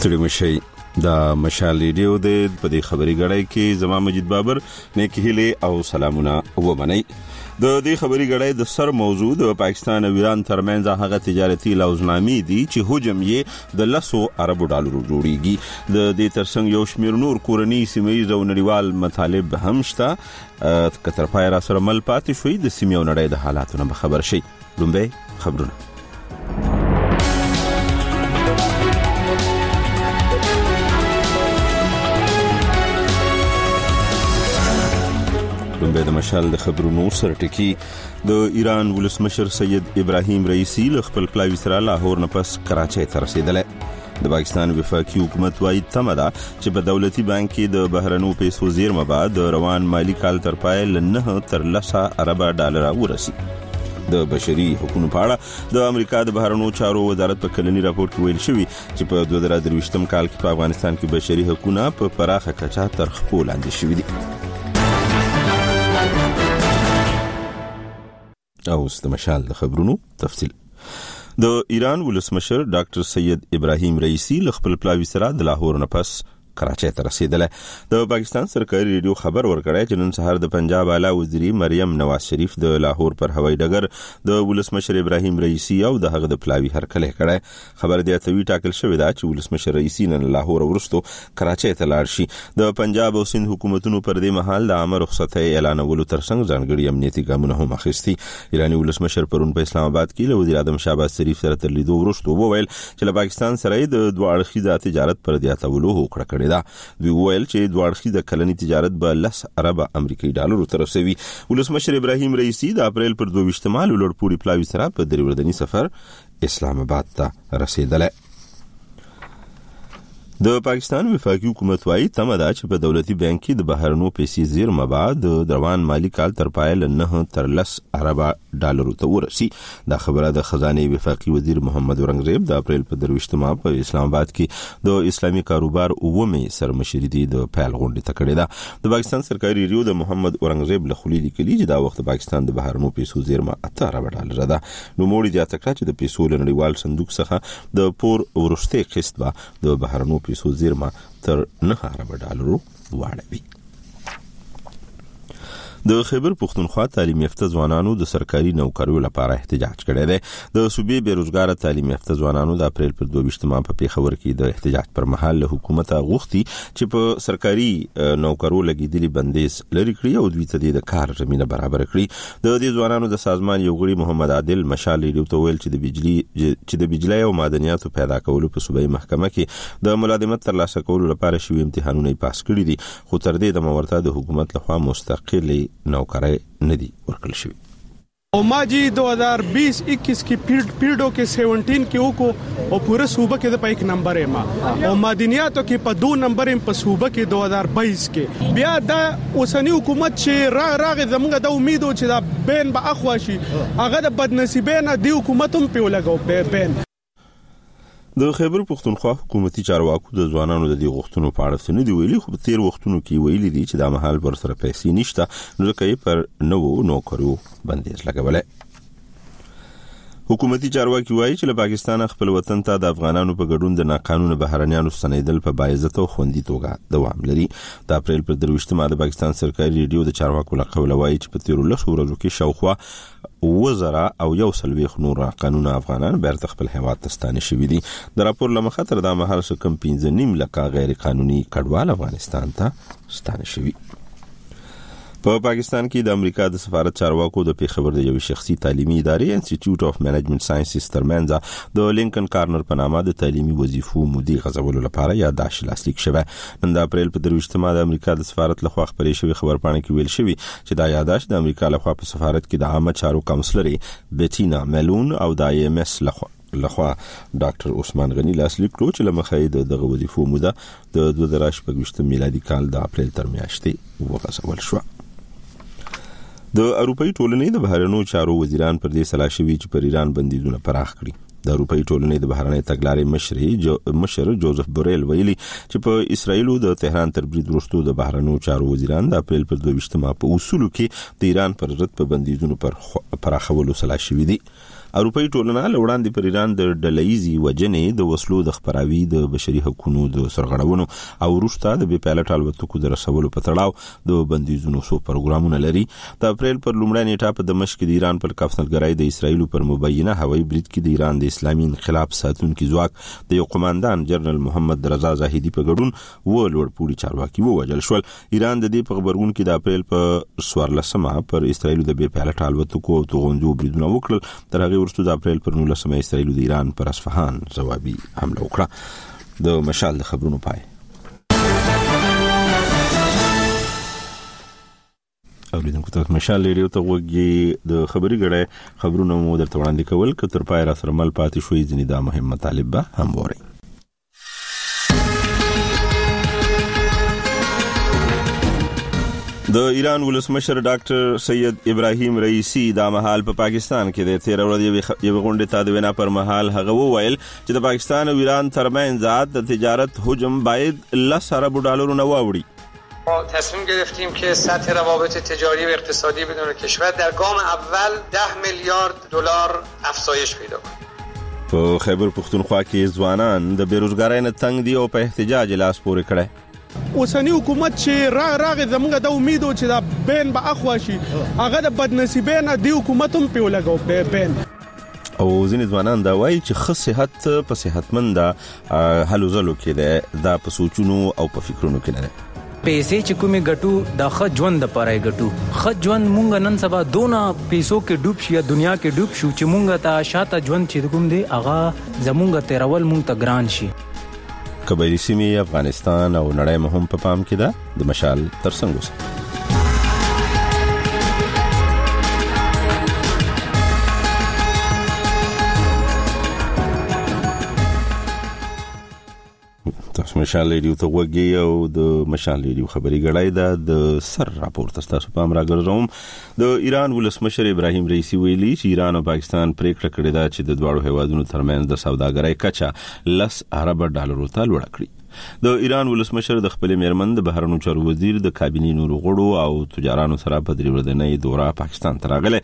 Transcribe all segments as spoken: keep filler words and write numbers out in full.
ستړي مشي دا مشال ریډیو د په دې خبري غړای کې زما مجید بابر نیک هیله او سلامونه ومني. د دې خبري غړای د سر موضوع د پاکستان او ایران ترمنځ هغه تجارتي لوزنامې دي چې حجم یې د لسو اربو ډالرو جوړیږي. د دې ترڅنګ یو شمېر نور کورنی سیمایي او نړیوال مطالب هم شته. کتر پای را سره مل پاتې شوی د سیمې او نړۍ د حالاتو نه خبر شي. لومبه خبرونه د مشال د خبرونو سره ټکی. د ایران ولسمشر سید ابراهیم رئیسی له خپل پلاوي سره لاهور نه پس کراچۍ ته رسیدلی. د پاکستان وفاقي حکومت وايي تمه ده چې په دولتي بانک کې د بهرنو پیسو زیرمه بعد د روان مالی کال تر پای له تر لسه اربه ډالر ورسي. د بشري حقوقو په اړه د امریکا د بهرنو چارو وزارت په کلنی راپور کې ویل شوی چې په دوه زره درویشتم کال کې په افغانستان کې بشري حقوقونه په پراخه کچه تر خپل لاندې شوي دي. اوس د مشال د خبرونو تفصیل. د ایران ولسمشر ډاکټر سید ابراهیم رئیسی له خپل پلاوي سره د لاهور نه پس کراچۍ ته رسیدلی. د پاکستان سرکاري ریډیو خبر ورکړی چې نن سهار د پنجاب اعلی وزیري مریم نواز شریف د لاهور پر هوایي ډګر د ولسمشر ابراهیم رئیسی او د هغه د پلاوي هرکلی کړی. خبر دی اتوي ټاکل شوی دا چې ولسمشر رئیسی نن لاهور ورستو کراچۍ ته لاړ شي. د پنجاب او سند حکومتونو پر دې مهال د عامه رخصتۍ اعلانولو ترڅنګ ځانګړي امنیتي ګامونه هم اخیستي. ایراني ولسمشر پرون په اسلام آباد کې له وزیر اعظم شهباز شریف سره تر لیدو وروسته وویل چې له پاکستان سره د دوه اړخیزه تجارت پر زیاتولو هوکړه کړې ده. دوی ویل چې دوه اړخیزه کلنی تجارت به لس اربه امریکایي ډالرو ته رسوي. ولسمشر ابراهیم رئیسی د اپریل پر دوه ویشتم لوړ پوړي پلاوي سره په درې ورځني سفر اسلام آباد ته رسیدلی. د پاکستان وفاقي حکومت وايي تمه ده چې په دولتي بانک کې د بهرنو پیسې زیرمه بعد د روان مالی کال تر پای له تر لس اربه ډالرو ته ورسي. دا خبره د خزانه وفاقي وزیر محمد اورنګزیب د اپریل په درویشتمه په اسلام آباد کې د اسلامي کاروبار اومې سرمشري دي د پیل غونډې ته کړې ده. د پاکستان سرکاري ریډیو د محمد اورنګزیب له خولي لیکلي چې دا وخت پاکستان د بهرنو پیسو زیرمه اته اربه ډالر ده. نو موړي د اتکړه چې د پیسو لنړیوال صندوق څخه د پور ورسته قسط به د بهرنو پیسو زیرمه تر نه اربه ډالرو واړوي. د خیبر پښتونخوا تعلیم یافته ځوانانو د سرکاري نوکریو لپاره احتجاج کړی دی. د صوبې بیروزګار تعلیم یافته ځوانانو د اپریل پر دوه ویشتمه په پیښور کې د احتجاج پر مهال له حکومت غوښتي چې په سرکاري نوکرو لګیدلي بندیز لري کړي او دوی ته د کار زمينه برابر کړي. د دې ځوانانو د سازمان یو غړي محمد عادل مشال ریډیو ته ویل چې د بجلی چې د بجلی او معدنیاتو پیدا کولو په صوبایي محکمه کې د ملازمت ترلاسه کولو لپاره شوي امتحانونه پاس کړي دي، خو تر دې د مورته د حکومت لخوا مستقلی नौकरी ندی ورکل شوی. और माँ जी दो हज़ार बीस इक्कीस की पीरियड पीरियडों के सत्रह के को और पूरे सूबे के पे एक नंबर है माँ और मादनियातों के पर दो नंबर है पर सूबे के दो हज़ार बाईस के बिया दा उसनी हुकूमत से रा राग जमगा दा उम्मीद हो चला बैन बा अखवाशी अगर बदनसीबेना दी हुकूमतों पे लगाओ बैन. د خیبر پښتونخوا حکومتي چارواکو د ځوانانو د دې غوښتنو په اړه څه نه دی ویلي، خو په تیر وختونو کې ویلي دي چې دا مهال پر سره پیسې نشته، نو ځکه پر نوو نوکریو بندیز لګولی. حکومتي چارواکي وایي چې له پاکستان خپل وطن ته د افغانانو په ګډون د ناقانونه بهرنیانو ستنېدل په باعزت او خوندي توګه دوام لري. د اپریل پر درویشتمه د پاکستان سرکاري ریډیو د چارواکو له قوله وایي چې په تیرو لسو ورځو کې شاوخوا وزرا او یو سلويخ نور قانون افغانان بیرته خپل هیواد ته ستانه شوي دي. د راپور له مخې تر دا مهال څو کم پنځه نیم لکه غیر قانوني کډوال افغانستان ته ستانه شوي. په پاکستان کې د امریکا د سفارت چارواکو د پیښور د یو شخصي تعلیمي ادارې انسټیټیوټ اف منیجمنت ساينسز ترمنځ د لینکن کارنر په نامه د تعلیمي وظیفو مودي غځولو لپاره یاداش لاسلیک شوه. نن د اپریل په درویشتمه د امریکا د سفارت لخوا خبرې شوې خبرپاڼه کې ویل شوی چې دا یاداش د امریکا لخوا په سفارت کې د عامه چارو کونسلر بیټینا ملون او د آی ایم اس لخوا لخوا ډاکټر عثمان غنی لاسلیک کړو چې لمخې دغه وظیفو موده د دوه زره شپږ میلادي کال د اپریل تر میاشتې وغځول شو. د اروپאי ټولنې د بهرنیو چارو وزیران پر دې سلا شوي چې پر ایران بندیزونه پراخ کړي. د اروپאי ټولنې د بهرنۍ تګلارې مشر جو مشر جوزف بوریل ویلي چې په اسرایل او د تهران تر برید وروسته د بهرنیو چارو وزیران د اپریل پر دوه ویشتمه په اصولو کې د ایران پر ضد په بندیزونو پر پراخولو سلا شوي دي. اروپאי ټولنه لوړاندې پر ایران د ډله‌ایزي وجنې د وسلو د خپراوي د بشري حقوقو د سرغړونو او وروسته د بې پایلټ الوتکو د رسولو په تړاو د بندیزونو سو پروګرامونه لري. د اپریل پر لومړۍ نیټه په دمشق کې د ایران پر کافنګرای د اسرایل پر مبینه هوایي برید کې د ایران د اسلامي انقلاب ساتونکو ځواک د یو قوماندان جنرال محمد رضا زاهدي په ګډون و لوړ پوړي چارواکي ووجل شول. ایران د دې په خبرګون کې د اپریل په سوارلسمه پر اسرایل د بې پایلټ الوتکو او توغندو بریدونه وکړل. تر هغه وروسته د اپریل پر نولسمه اسرائیل د ایران پر اصفهان ځوابي حمله وکړه. د مشال د خبرونو پای. اوریدونکو ته مشال ریډیو ته وګورئ. د خبري غړې خبرونه مو درته وړاندې کول که تر پای را سره مل پاتې شوي ځنې دا مهم مطالب به هم وورئ. د ایران ولسمشر ډاکټر سید ابراهیم رئیسی دا مهال په پا پاکستان کې د تیر ورځې یو غونډه ته د وینا پر مهال هغه وویل چې د پاکستان او ایران ترمنځ د تجارت حجم باید لس ارب ډالر نه واوړي. ما تصمیم گرفتیم که سطح روابط تجاری و اقتصادی بدون کشور در گام اول ده میلیارد دلار افزایش پیدا کند. په خیبر پختونخوا کې ځوانان د بیروزګارۍ نه تنگ دي او په احتجاج لاس پورې کړي. اوسنی حکومت چې را راغې زموږ د امید او چې دا بین به اخوا شي هغه د بدنصیبۍ نه دی حکومت هم په لګاو به بین او ځینې ځوانان دا وایي چې ښه صحت په صحتمند هلو ځلو کې ده دا په سوچونو او په فکرونو کې نه ده. پیسې چې کومې ګټو د ښه ژوند لپاره ګټو. ښه ژوند مونږ نن سبا دونه پیسو کې ډوب شي یا دنیا کې ډوب شو چې مونږ ته شاته ژوند چې کوم دی هغه زمونږ تیرول مونږ ته ګران شي. قبایلی سیمې افغانستان او نړۍ مهم په پام کې ده. د مشال ترڅنګ اوسه. تاسو مشال ریډیو ته وګورئ او د مشال ریډیو خبري غړای ده. د سر راپورته تاسو په امر راګرځوم. د ایران ولسمشر ابراهیم رئیسی ویلي چې ایران او پاکستان پریکړه کړې ده چې د دوه هیوادونو ترمنځ د سوداګرۍ کچه لس ارب ډالر ته لوړه کړي. د ایران ولسمشر د خپل میرمن د بهرنیو چارو وزیر د کابینې نورو غړو او تجارانو سره په درې ورځنۍ دوره پاکستان ته راغله.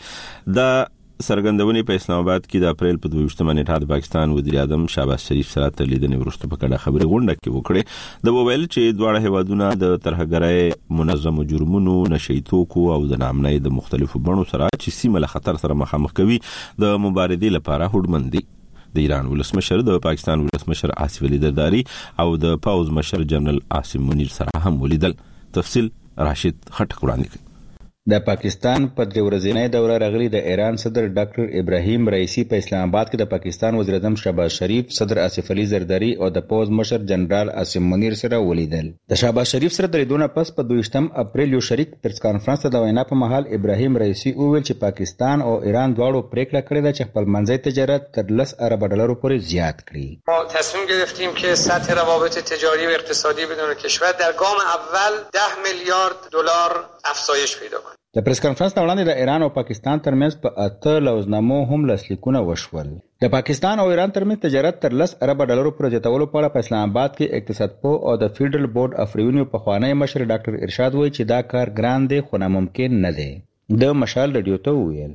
د سرګندونې په اسلام آباد کې د اپریل په دویشتمه نیټه د پاکستان وزیر اعظم شهباز شریف سره تر لیدنې وروسته په کډه خبري غونډه کې وکړه. د وویل چې دواړه هیوادونه د ترهګرۍ منظم جرمونو نشئی توکو او د نامنۍ د مختلفو بڼو سره چې سیمه له خطر سره مخامخ کوي د مبارزې لپاره هوډمن دي. د ایران ولسمشر د پاکستان ولسمشر آصف علي زرداری او د پاوز مشر جنرال عاصم منیر سره هم ولیدل. تفصیل راشد خټک وړاندې کوي. د پاکستان په درې ورځنۍ دوره راغلي د ایران صدر ډاکټر ابراهیم رئیسی په اسلام آباد کې د پاکستان وزیر اعظم شهباز شریف، صدر آصف علي زرداری او د پوز مشر جنرال عاصم منیر سره ولیدل. د شهباز شریف سره د لیدونه پس په دویشتم اپریل یو شریک پریس کانفرنس ته د وینا په مهال ابراهیم رئیسی وویل چې پاکستان او ایران دواړو پریکړه کړې ده چې خپل منځي تجارت تر لس ارب ډالر پورې زیات کړي. ما تصمیم گرفتیم که سطح روابط تجاری و اقتصادی بدون کشور در گام اول ده میلیارد دلار افزایش پیدا کند. د پریس کانفرنس نه وړاندې د ایران او پاکستان ترمنځ په اته لوزنامو هم لاسلیکونه وشول. د پاکستان او ایران ترمنځ تجارت تر لس ارب ډالر پورې زیاتولو په اړه په اسلام آباد کې اقتصاد پوه او د فیډرل بورډ اف ریونیو پخوانی مشر ډاکټر ارشاد وایي چې دا کار ګران دی خو ناممکن نه دی. د مشال رادیو ته ویل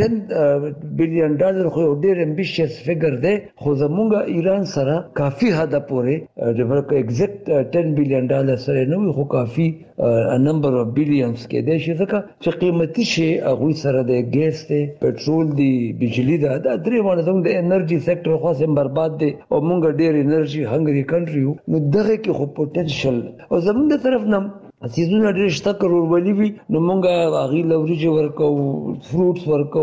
ټن بلین ډالر خو ډیر امبیشس فګر دی خو زمونږ ایران سره کافي حد پورې د ورکو ایگزیکټ ټن بلین ډالر سره نو خو کافي ا نمبر اف بلینز کې دی چې ځکه چې قیمتي شي هغه سره د ګیس دی پټرول دی بجلی دا د درې باندې زموږ د انرژي سېکټر خو سم برباد دی او مونږ ډیر انرژي هنګري کنټری نو دغه کې خو پوتنشل او زموږ طرف نه سیزونه ډېر شته کروڑ وی نو مونږه هغه لوريج ورکو فروټس ورکو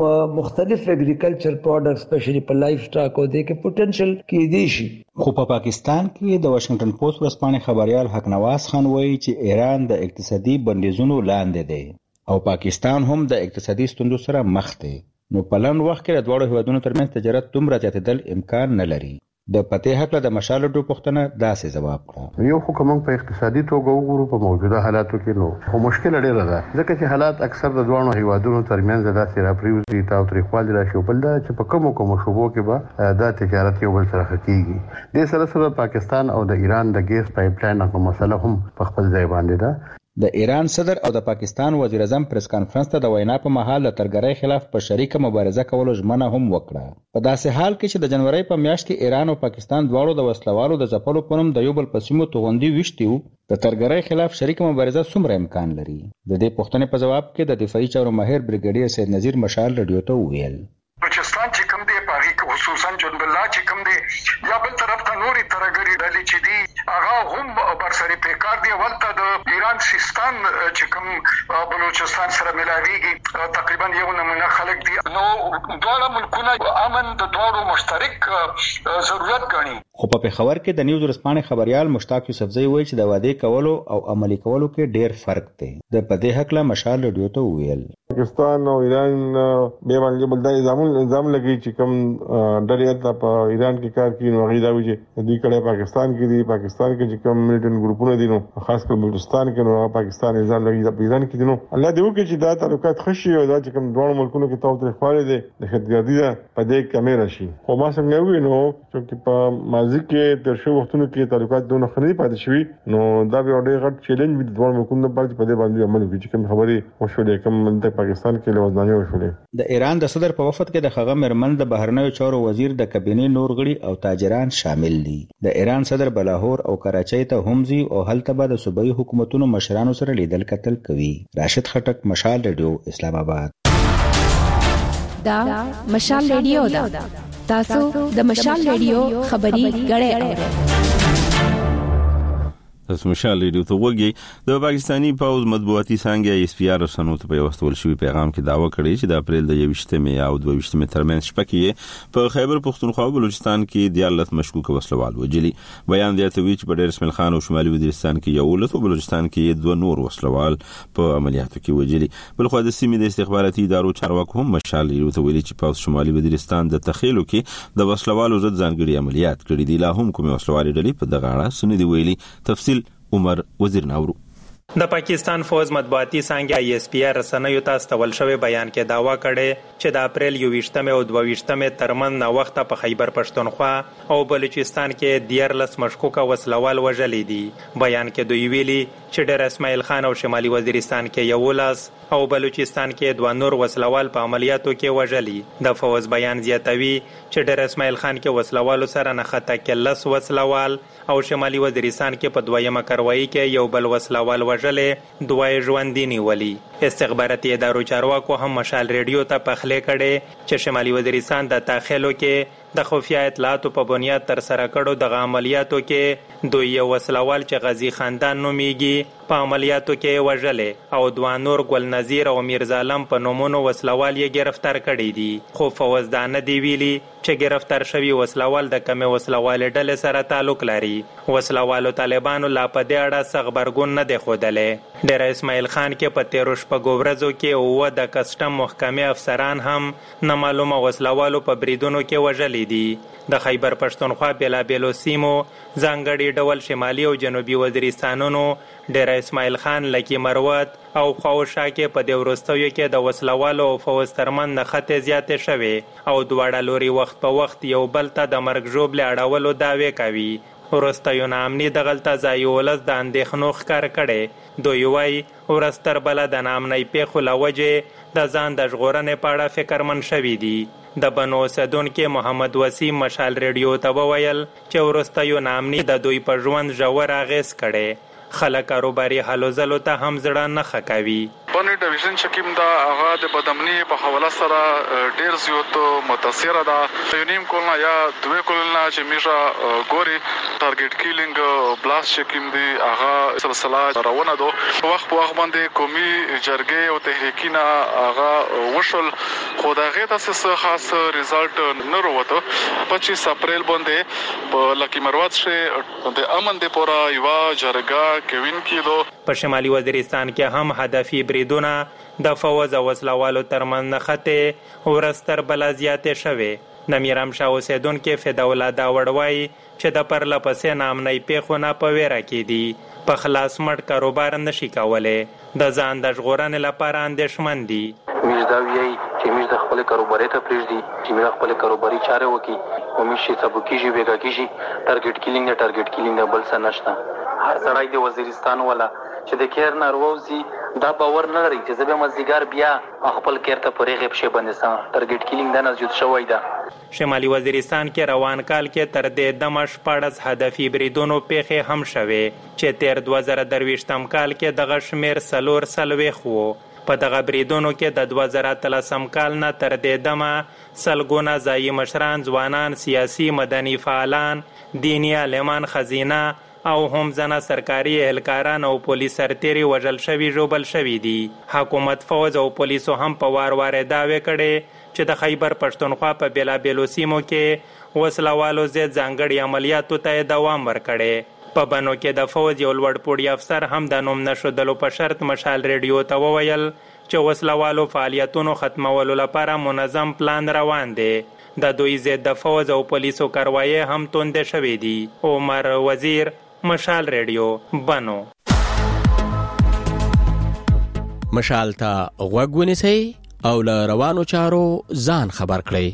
مختلف اګریکلچر پروډکټس سپیشلی په لایف سټاک او د کې پوتنشل کې دي شي. خو په پاکستان کې د واشنگټن پوسټ ورځپاڼې خبريال حق نواز خان وایي چې ایران د اقتصادي بندیزونو لاندې دی او پاکستان هم د اقتصادي ستونزو سره مخ دی. نو په لن وخت کې د دوه هیوادونو ترمنځ تجارت دومره زیاتېدل امکان نه لري. د پته حق له د مشال ډو پښتنه داسې جواب کړ. یو حکومت په اقتصادي توګه وګورو په موجوده حالاتو کې نو خو مشکل ډېر ده ځکه چې حالات اکثر د دوه هیوادونو ترمنځ داسې راپریوزي تا او تاریخوالي راشي بل دا چې په کومو کومو شوبو کې به دا تجارت یو بل سره کیږي. د سره سره پاکستان او د ایران د ګیس پایپ لاین په مسله هم په خپل ځای باندې ده. د ایران صدر او د پاکستان وزیر اعظم پریس کانفرنس ته د وینا په مهال د ترګرۍ خلاف په شریکه مبارزه کولو ژمنه هم وکړه. په داسې حال کې چې د جنوري په میاشت کې ایران او پاکستان دواړو د وسلوالو د ځپلو په نوم د یو بل په سیمو توغندي ویشتي وو، د ترګرۍ خلاف شریکه مبارزه څومره امکان لري؟ د دې پوښتنې په جواب کې د دفاعي چارو ماهر بریګیډیر سید نذیر مشال رادیو ته وویل بلوچستان چې کوم دی پاغي کې خصوصا جنوب الله چې کوم دی یا بل طرف ته نوري ترګری ډلې چې دی هغه هم برسري پیکار دی ولته د ایران سیستان چې کوم بلوچستان سره ملاويږي تقریبا یو نمونه خلک دي نو ډول ملکونه امن د دوه مشترک ضرورت غني. خو په خبر کې د نیوز ورسپانې خبريال مشتاق یوسفزئی وایي چې د وعده کولو او عملي کولو کې ډېر فرق دی. د پدې حق له مشال رادیو ته ویل پاکستان او ایران به باندې بلدا نظام نظام لګي چې کوم ډلې ته په ایران کې کار کوي نو غیدا وي چې دوی کله پاکستان کې دي پاکستان کې چې کوم ملیټن ګروپونه دي نو خاص کر بلوچستان کې نو پاکستان نظام لګي په ایران کې دي نو الله دې وکړي چې دا تعلقات خشي او دا چې کوم دوه ملکونو کې توتر خاله دي د خدګردي ده په دې کیمرا شي. خو ما څنګه وی نو چې په ماضي کې تر شو وختونو کې تعلقات دونه خني پاتې شوي نو دا به ډېر غټ چیلنج وي د دوه ملکونو لپاره چې په دې باندې عمل وکړي چې کوم خبري وشولې کوم منطق پاکستان کې لوزدانه وشولې. د ایران د صدر په وفد کې د خغه مرمن د بهرنیو چارو وزیر د کابینې نور غړي او تاجران شامل دي. د ایران صدر بلاهور او کراچۍ ته همزي او هلته به د صوبایي حکومتونو مشرانو سره لیدل کتل کوي. راشد خټک، مشال رادیو، اسلام آباد. دا مشال رادیو دا تاسو د مشال رادیو خبري غړې اورئ. تاسو مشال رادیو ته وګورئ. د پاکستانی پوز مطبوعاتي څنګه اس پی آر سنو ته په وستول شوی پیغام کې داوا کړی چې د اپریل د یوشتمې او دویشتمې ترمنځ شپه کې په خیبر پختونخوا او بلوچستان کې دیالت مشکوک وسلوال وجلی. بیان دی ته وی چې په ډیر اسماعیل خان او شمالي وزیرستان کې یو لته بلوچستان کې دوه نور وسلوال په عملیاتو کې وجلی. بل خو د سیمې د استخباراتي ادارو چارواکو هم مشال رادیو ته ویلي چې په شمالي وزیرستان د تخیلو کې د وسلوالو ضد ځانګړي عملیات کړي دي. لا هم کوم وسلوال ډلې په دغه اړه سندې ویلي. تفصیل عمر وزیر ناورو. د پاکستان فوز مطبوعاتي څنګه ای اس پی آر رسنیو ته استول شوی بیان کې داوا کړي چې د اپریل یوویشتمې او دویشتمې ترمن نو وخت په خیبر پښتونخوا او بلوچستان کې دیارلس مشکوک وسلوال وژلې دي. بیان کې دوی ویلي چې ډېر اسماعیل خان او شمالي وزیرستان کې یو لاس او بلوچستان کې دوه نور وسلوال په عملیاتو کې وژلي. د فوز بیان زیاتوي چې ډېر اسماعیل خان کې وسلوالو سره نه خطا کې لس وسلوال او شمالي وزیرستان کې په دویمه کاروایی کې یو بل وسلوال وژلې دوه ژوندۍ نیولي. استخباراتي ادارو چارواکو هم مشال رادیو ته پخلې کړي چې شمالي وزیرستان د تاخلو کې د خفیه اطلاعاتو په بنیاد تر سره کړو د عملیاتو کې دوی یو وسلوال چې غازی خاندان نومیږي په عملیاتو کې وژلې او دوه نور ګل نذیر او میرزا علم په نومونو وسلوال یې گرفتار کړي دي. خو فوزدانه دی ویلي چې گرفتار شوی وسلوال د کمې وسلوال ډلې سره تعلق لري. وسلوالو طالبانو لا په دې اړه څه خبرګون نه دی ښودلی. ډېر اسماعیل خان کې په تیرو شپږو ورځو کې اووه د کسټم محکمې افسران هم نامعلومه وسلوالو په بریدونو کې وژلي دي. د خیبر پښتونخوا بیلابیلو سیمو ځانګړي ډول شمالي او جنوبي وزیرستانونو ډېر اسماعیل خان، لکی مروت او خواوشا کې په دې وروستیو کې د وسلوالو او فوز ترمن نښتې زیاتې شوې او دواړه لوري وخت په وخت یو بل ته د مرګ ژوبلې اړولو دعوې کوي. وروستیو ناامني دغلته ځای ولس د اندېښنو ښکار کړی. دوی وایي ورځ تر بله د ناامنۍ پیښو له وجې د ځان د ژغورنې په اړه فکرمن شوي دي. د بنو اوسیدونکي محمد وسیم مشال رادیو ته وویل چې وروستیو ناامني د دوی په ژوند ژور اغېز کړی. خلک کاروباري هلو ځلو ته هم زړه نه ښه کوي. بني ډیویژن چې کوم دا هغه د بدامني په حواله سره ډېر زیات متاثره ده. یو نیم کولنا یا دوه کولنا چې میژه ګوري ټارګټ کیلینګ بلاست چې کوم دی هغه سلسله روانه ده. په وخت په وخت باندې قومي جرګې او تحریکونه هغه وشول خو دا غي تاسو خاص ریزلټ نه وروته. پچیس اپریل باندې په لکی مروت شه د امن د پورا یو جرګه کوین کیدو. په شمالي وزیرستان کې هم هدفي بریدونه د فوز او وسلوالو ترمنځ نښتې ورځ تر بله زیاتې شوې. د میرامشاه اوسیدونکي فداالله داوړ وایي چې د پرله پسې ناامنۍ پیښو نه په ویره کې دي. په خلاص مټ کاروبار نشي کولی. د ځان د ژغورنې لپاره اندېښمن دي. موږ دا وایي چې موږ د خپل کاروباري ته پرېږدي چې موږ خپل کاروباري چارې وکړي او موږ چې سبو کېږي ویګا کېږي ټارګټ کیلینګ نه ټارګټ کیلینګ نه بل څه نشته. هر سړی د وزیرستان والا چې د کیر نارووزي دا باور نه لري چې زه به مزګار بیا خپل کیر ته پرې غیب شي باندې سم ټارګټ کیلینګ د نس جوړ شوی دا. شمالي وزیرستان کې روان کال کې تر دې دمه شپاړس هدفي بریدونو پیښې هم شوې چې تیر دوه زره درویشتم کال کې دغه شمېر څلور څلوېښت و. په دغه بریدونو کې د دوه زره اتلسم کال نه تر دې دمه سلګونه ځایي مشران، ځوانان، سیاسي مدني فعالان، دیني عالمان، خزینه او هم ځنه سرکاري اهلکاران او پولیس سرتیري وژل شوي ژوبل شوي دي. حکومت، فوج او پولیسو هم په وار وار دعوې کړې چې د خیبر پښتونخوا په بیلابیلو سیمو کې وسلوالو ضد ځانګړي عملیاتو ته دوام ورکړی. په بنو کې د فوج یو لوړ پوړي افسر هم د نوم نښودلو په شرط مشال ریډیو ته وویل چې وسلوالو فعالیتونو ختمولو لپاره منظم پلان روان دی. د دوی ضد د فوج او پولیسو کاروایي هم توندې شوې دي. عمر وزیر، مشال ریډیو، بنو. مشال ته غوږ ونیسئ او له روانو چارو ځان خبر کړئ.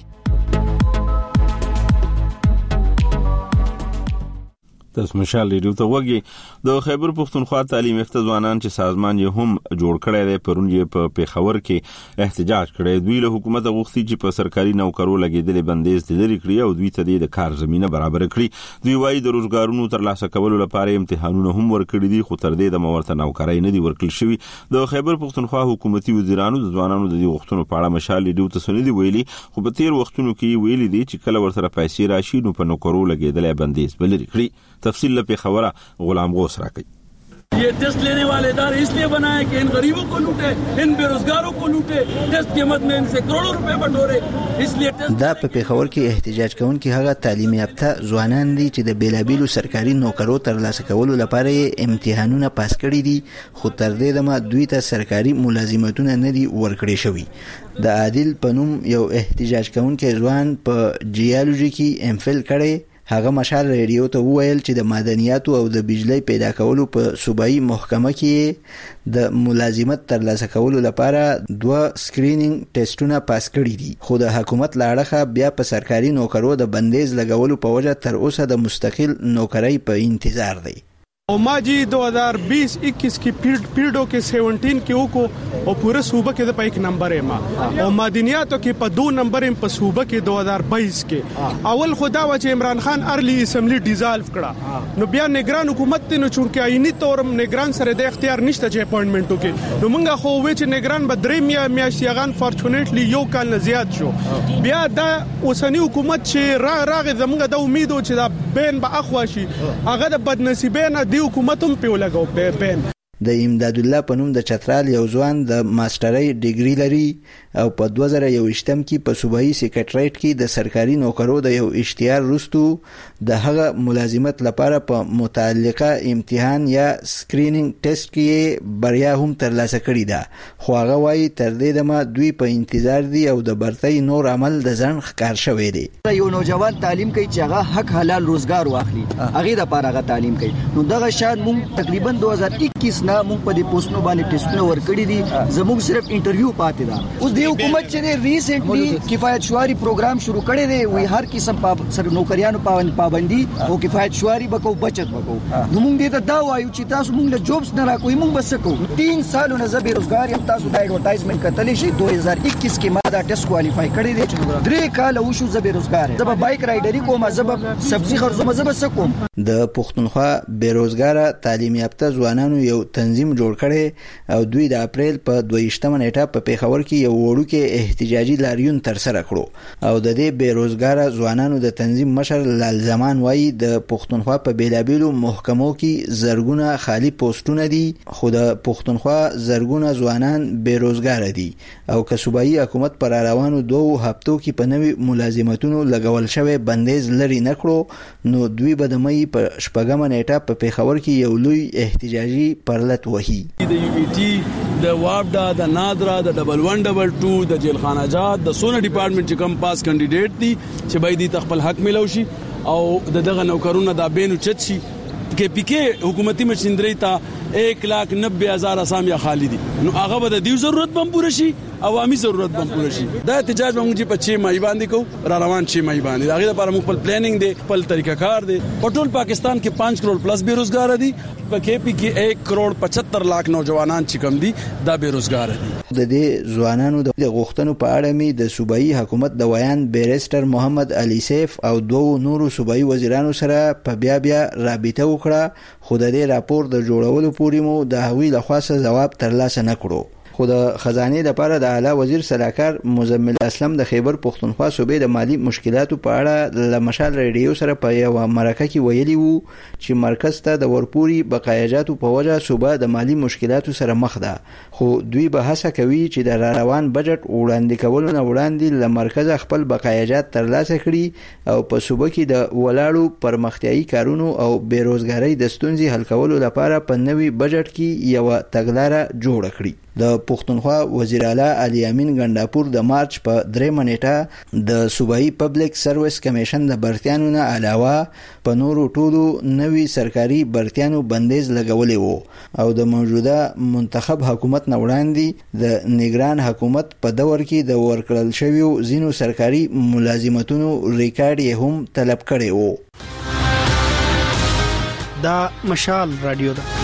تاسو مشال ریډیو ته وګورئ. د خیبر پښتونخوا تعلیم یافته ځوانان چې سازمان یې هم جوړ کړی دی پرون یې په پیښور کې احتجاج کړی. دوی له حکومت غوښتي چې په سرکاري نوکرو لګیدلې بندیز لري کړي او دوی ته د کار زمينه برابر کړي. دوی وايي د روزګارونو ترلاسه کولو لپاره امتحانونه هم ورکړي دي خو تر دې د مورته نوکرای نه دي ورکړل شوی. د خیبر پښتونخوا حکومتي وزیرانو د ځوانانو د دې غوښتنو په اړه مشال ریډیو ته سندې ویلي خو په تیر وختونو کې ویلي دي چې کله ورسره پیسې راشي نو په نوکرو لګیدلې بندیز بلري کړي. تفصیل لپاره خبره غلام غوث راکړي. ये टेस्ट लेने वाले इदारे इसलिए बनाए कि इन गरीबों को लूटे, इन बेरोजगारों को लूटे, टेस्ट की मद में इनसे करोड़ों रुपए बटोरे. इसलिए دا په پیښور کې احتجاج کوونکي هغه تعلیم یافته ځوانان دي چې د بیلابیلو سرکاري نوکرو ترلاسه کولو لپاره امتحانونه پاس کړي دي خو تر دې دمه دوی ته سرکاري ملازمتونه نه دي ورکړي شوي. د عادل پنوم یو احتجاج کوونکی ځوان په جیالوجي کې ام فل کړي. هغه مشال ریډیو ته وویل چې د معدنیاتو او د بجلی پیدا کولو په صوبایي محکمه کې د ملازمت ترلاسه کولو لپاره دوه سکرینینګ ټیسټونه پاس کړي دي خو د حکومت له اړخه بیا په سرکاري نوکرو د بندیز لګولو په وجه تر اوسه د مستقل نوکرۍ په انتظار دی. और माजी दो हज़ार बीस इक्कीस की पीरियडों के सत्रह के को और पूरे सूबे के पे एक नंबर है मां और मादनियातों के पर दो नंबर है पर सूबे के दो हज़ार बाईस के अवल खुदा वच Imran Khan early assembly dissolve करा नो बिया निगरान हुकूमत ने चूंकि आईनी तौर निगरान सरे दे इख्तियार निश्चित जे अपॉइंटमेंटों के नो मंगा खो वेच निगरान बदरे मिया मिया सियागान फॉर्चूनेटली यो काल नजियात शो बिया दा ओसनी हुकूमत चे रा राग जमंगा दा उम्मीद हो चे दा बेन बा अखवाशी अगर द बदनसीबेना حکومتوم په ولګو په پین. د امداد الله پنوم د چترال یو ځوان د ماسترۍ ډیګري لري او په دوه زره یوویشتم کې په صوبایي سیکریټریټ کې د سرکاري نوکرو د یو اشتهار وروستو د هغه ملازمت لپاره په متعلقه امتحان یا سکرینینګ ټیسټ کې بریا هم ترلاسه کړې ده خو هغه وايي تر دې دمه دوی په انتظار دي او د برتۍ نور عمل د ځان ښکار شوی دی. یو نوجوان تعلیم کوي چې هغه حق حلال روزګار واخلي هغه د پاره هغه تعلیم کوي نو دغه شان مونږ تقریبا دو هزار اکیس نه مونږ په دې پوسټونو باندې ټیسټونه ورکړي دي زموږ صرف انټرویو پاتې ده. اوس د حکومت چې ریسنټلی کفایت شواري پروګرام شروع کړی دی وی هر قسم سر نوکریانو پابندي او کفایت شواري بکو بچت بکو نو مونږ دې ته دا وایو چې تاسو مونږ له جوبس نه راکوي مونږ بس کو تین سالونه زه بیروزګار یم تاسو د ایډورټایزمنت کتلې شي دو هزار اکیس کې ما دا ټیسټ کوالیفای کړی دی چې درې کال وشو زه بیروزګار یم زه بایک رایډري کوم زه سبزي خرڅوم زه بس کوم. د پښتونخوا بیروزګار تعلیم یافته ځوانانو یو تنظیم جوړ کړي او دوی د اپریل په دویشتمه نیټه په پیښور کې یو وړوکی احتجاجي لاریون تر سره کړو او د دې بیروزګار ځوانانو د تنظیم مشر لال زمان وایي د پښتونخوا په بیلابیلو محکمو کې زرګونه خالی پوسټونه دي خو د پښتونخوا زرګونه ځوانان بیروزګار دي او که صوبایي حکومت پر روانو دوه هفتو کې په نوي ملازمتونو لګول شوی بندیز لري نه کړو نو دوی به د مې په شپږمه نیټه په پیښور کې یو لوی احتجاجي پرلط وهي. د یو ای ټي د وابډا د نادرا د ډبل ون ډبل ټو د جیل خانجات د سونه ډپارټمنټ چې کم پاس کینډیډیټ دي چې باید د خپل حق ملو شي او د دغه نوکرونو د بینو چت شي کې پی کې حکومتي مشندري ته एक लाख نبے هزار اسامي خالی دي نو هغه به د دې ضرورت بم پوره شي عوامي ضرورت بم پوره شي دا احتجاج موږ په چی مای باندې کو را روان چی مای باندې هغه لپاره موږ خپل پلانینګ دی خپل طریقہ کار دی په ټول پاکستان کې پانچ کروڑ پلس بیروزګار دي په کې پی کې ایک کروڑ پچہتر لاکھ نوجوانان چې کم دي دا بیروزګار دي د دې ځوانانو د غوښتنو په اړه می د صوبایي حکومت د ویان بیرستر محمد علي سیف او دوه نورو صوبایي وزیرانو سره په بیا بیا رابطه وکړه خو د دې راپور د جوړولو پورې مو د هغوی لخوا څه جواب ترلاسه نکړو خو د خزانه لپاره د اعلی وزیر سلاکار مزمل اسلم د خیبر پختونخوا صوبې د مالی مشکلاتو په اړه د مشال ریډیو سره په یو مرکه کې ویلي وو چې مرکز ته د ورپوري بقایجاتو په وجه صوبه د مالی مشکلاتو سره مخ ده خو دوی به هڅه کوي چې د روان بجټ وړاندې کولو نه وړاندې له مرکز خپل بقایجات ترلاسه کړي او په صوبه کې د ولاړو پرمختیايي کارونو او بیروزګاری د ستونزې حل کولو لپاره په نوي بجټ کې یو تګلارې جوړ کړي د پښتونخوا وزیر اعلی علي امین ګنداپور د مارچ په درې منېټه د صوبایي پبلک سرویس کمیشن د برتیانو نه علاوه په نورو ټولو نوي سرکاري برتیانو بندیز لګولې وو او د موجوده منتخب حکومت نه وړاندې د نگران حکومت په دور کې د ورکړل شویو ځینو سرکاري ملازمتونو ریکارډ یې هم طلب کړی وو دا مشال رادیو ده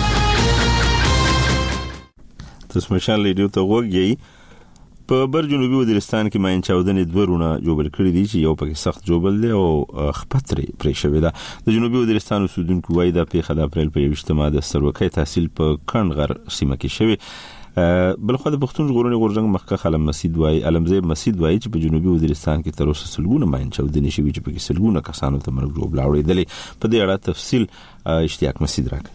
تاسو مشال ریډیو ته وګورئ په بر جنوبي وزیرستان کې ماین چاودنې دورونه جوړ کړی دي چې یو پکې سخت جوړل دی او خپتري پرې شوې ده د جنوبي وزیرستان اوسیدونکو وایي د پیښه د اپریل په یوویشتمه ماده سروکۍ تحصیل په کندغر سیمه کې شوی بلخو د پښتون ژغورنې غورځنګ مخکښ علم مسید وایي علمزی مسید وایي چې په جنوبي وزیرستان کې تر اوسه سلګونه ماین چاودنې شوي چې پکې سلګونه کسانو ته مرګ جوړ لاوړېدلې په دې اړه تفصیل اشتیاق مسید راکړي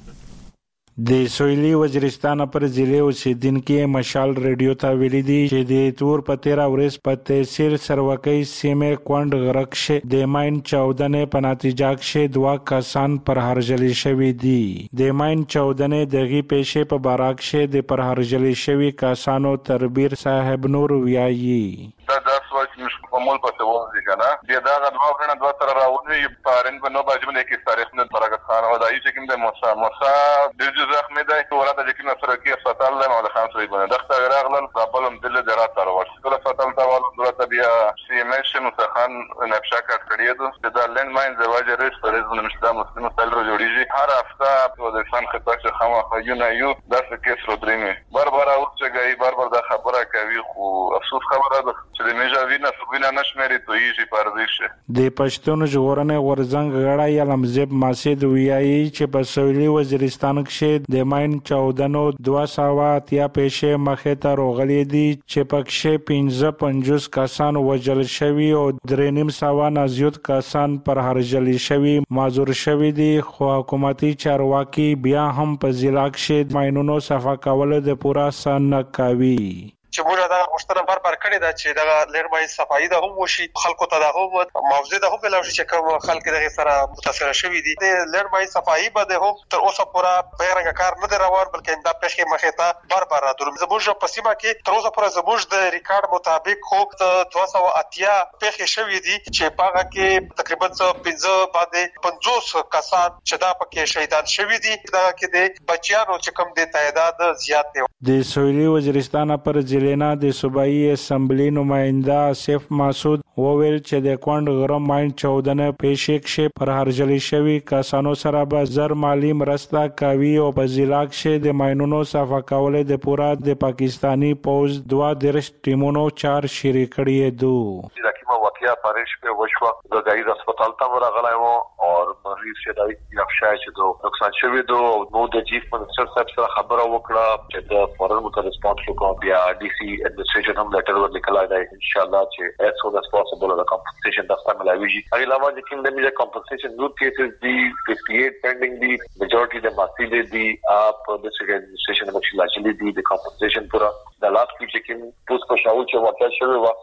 د سویلی وزیرستان پر ضلع اوسیدونکو مشال ریډیو ته ویلي دي چې د تور په تیرا ورځ په تحصیل سروکۍ سیمه کوند غرقشه د ماین چاودنې په نتیجه کې دوا کسان پر هرجلی شوی دي د ماین چاودنې دغه پیښه په باراکشه د پر هرجلی شوی کسانو تربیر صاحب نور ویایي دا د سوچ مشکو په مول پته وځي کنه د دا غوا غنه دوه تر راوځي پارن په نو باجمنه کې تاریخ نه برکت خان او دای چې کوم د موسی موسی د زخم دی ورته د کوم سره کې فتال له مال خان سوی باندې دغه غراغلن قبلم دل درات تر ورسې کله فتال تا ول درته بیا سی ام اس موسی خان نقشه کټ کړی د لند ماین زواج ریس پرز نمشته مسلمان سل رو جوړیږي هر هفته د انسان خطر چې خامخا یو نه یو داسې کیس رو درېمه بار بار اوسګي بار بار د خبره کوي خو افسوس خبره ده چې د میجا وینا وینا نشمري تویږي پردیشه د پښتون ژغورنې غورځنګ غړی علمزیب مسید ویایي چې په سویلي وزیرستان کې د ماین چاودنو دوه سوه اتیا پیښې مخې ته راغلي دي چې پکې پنځه پنځوس کسان وژل شوي او درې نیم سوه نه زیات کسان پر هرجلی شوي معذور شوي دي خو حکومتي چارواکي بیا هم په ضلع کې ماینونو صفا کول د پورا سن نه کوي چې موږ دا غوښتنه بار بار کړې ده چې دا لړمای صفایي ده هم وشي خلکو ته دا هم موضوع ده هم بل شي چې کوم خلک دغه سره متاثر شوي دي د لړمای صفایي به ده هم تر اوسه پورا بیرنګ کار نه دی روان بلکې دا پېښې مخې ته بار بار راځي زموږ په سیمه کې تر اوسه پورا زموږ د ریکارډ مطابق خو دوه سوه اتیا پېښې شوي دي چې په هغه کې تقریبا پنځه باندې پنځوس کسان چې دا پکې شهیدان شوي دي دا کې د بچیانو چې کوم د تعداد زیات دی د سویلي وزیرستان پر ضلع د صوبایي اسمبلی نماینده آصف مسعود وویل چې د کوند غره ماین چاودنه پیښې کې پر هرجلی شوی کسانو سره به زر مالی مرسته کوي او په ضلع کې د ماینونو صفا کول د پورا د پاکستانی پوز دوا درش ټیمونو چار شریک کړي دو دا واقعیا پارش په وشو د غیر هسپتال ته ورغلی وو او مریض چې د افشای چې د نقصان شوی دو نو د چیف منسٹر صاحب سره خبره وکړه چې د فورن مو ریسپانس وکړو بیا ډي سي ایڈمنسټریشن هم لیټر ورلیکلای دی ان شاء الله چې as soon as possible the compensation د ستاسو ملایوي هغه علاوه د کوم د میجر compensation good cases دی fifty-eight pending دی majority د ماسي دی اپ د ډسټریکټ ایڈمنسټریشن مخکې لاچلي دی د compensation پورا د لاست کې چې کوم پوس کو شاول چې واقع شوی و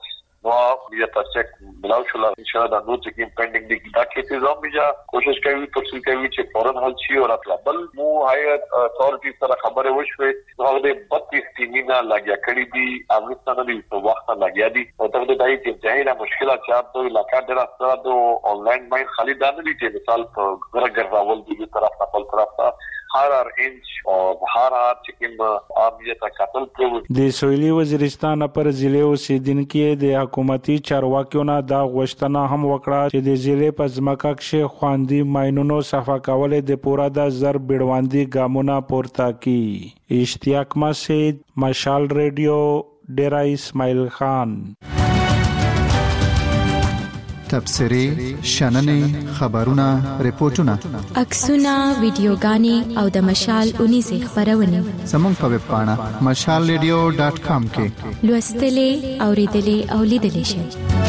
نو یا تاسو بلاو شو ان شاء الله نو چې پینډینګ دي دا کې ته زم بیا کوشش کوي تفصیل کوي چې فورن حل شي او بل مو هایر اتورټی سره خبره وشوي نو د بتیس ټیمینا لګیا کړی دي افغانستان دی په وخت لګیا دي او دا د دای چې ځای مشکلات چې په علاقې دراسته د آنلاین باندې خالي دانه دي چې مثال په ګرځاول دي طرف ته بل طرف ته هر هر انچ او هر هر چې کوم عامه تکاتل په د سویلي وزیرستان پر ضلع اوسیدونکو د حکومتي چارواکیو نه دا غوښتنه هم وکړه چې د ضلع په ځمکه کې خواندي ماينونو صفا کول د پورا د زر بیړواندي ګامونه پورته کی. اشتیاق مسجد، مشال ریډیو، ډیرا اسماعیل خان. تبصری، شننې، خبرونه، ریپورتونه، عکسونه، ویډیوګانې او د مشال اونیزه خبرونه زموږ په ویب پاڼه مشال ریډیو ډاټ کام کې لوستلې، اوریدلې او لیدلې شئ.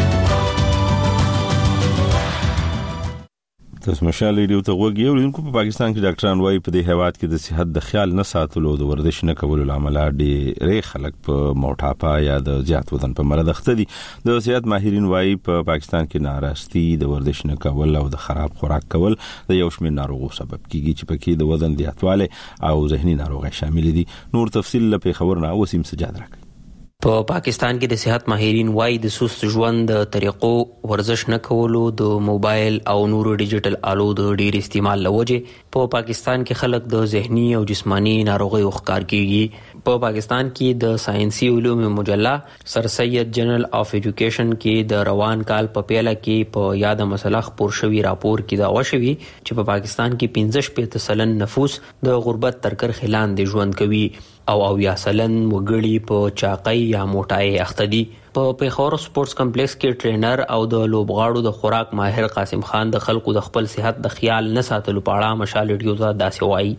تاسو مشال ریډیو ته وګورئ. ورونکو په پاکستان کې ډاکټران وايي په دې هیواد کې د صحت د خیال نه ساتلو او د ورزش نه کولو لامل ډېر خلک په موټاپا یا د زیات وزن په مرض اخته دي. د صحت ماهرین وايي په پاکستان کې ناراستی د ورزش نه کول او د خراب خوراک کول د یو شمېر ناروغو سبب کیږي چې پکې د وزن زیاتواله او ذهني ناروغۍ شامل دي. نور تفصیل په خبرنا وسیم سجاد راکړي. په پاکستان کې د صحت ماهرین وايي د سست ژوند د طریقو، ورزش نه کولو، د موبایل او نورو ډیجیټل آلو د ډیر استعمال لوجه په پاکستان کې خلک د ذهني او جسمانی ناروغیو ښکار کیږي. په پاکستان کې د ساينسي علوم مجله سر سید جنرل اف ایجوکیشن کې د روان کال په پیله کې په یاد مسله خبر شوی راپور کې دا وشوي چې په پاکستان کې پنځه شپږ سلن نفوس د غربت تر کرښې لاندې ژوند کوي او او یا سلن وګړي په چاقۍ یا موټای اخته دي. په پیښور سپورتس کمپلیکس کې ټرینر او د لوبغاړو د خوراک ماهر قاسم خان د خلکو د خپل صحت د خیال نه ساتلو په اړه مشال ریډیو ته داسې وایي.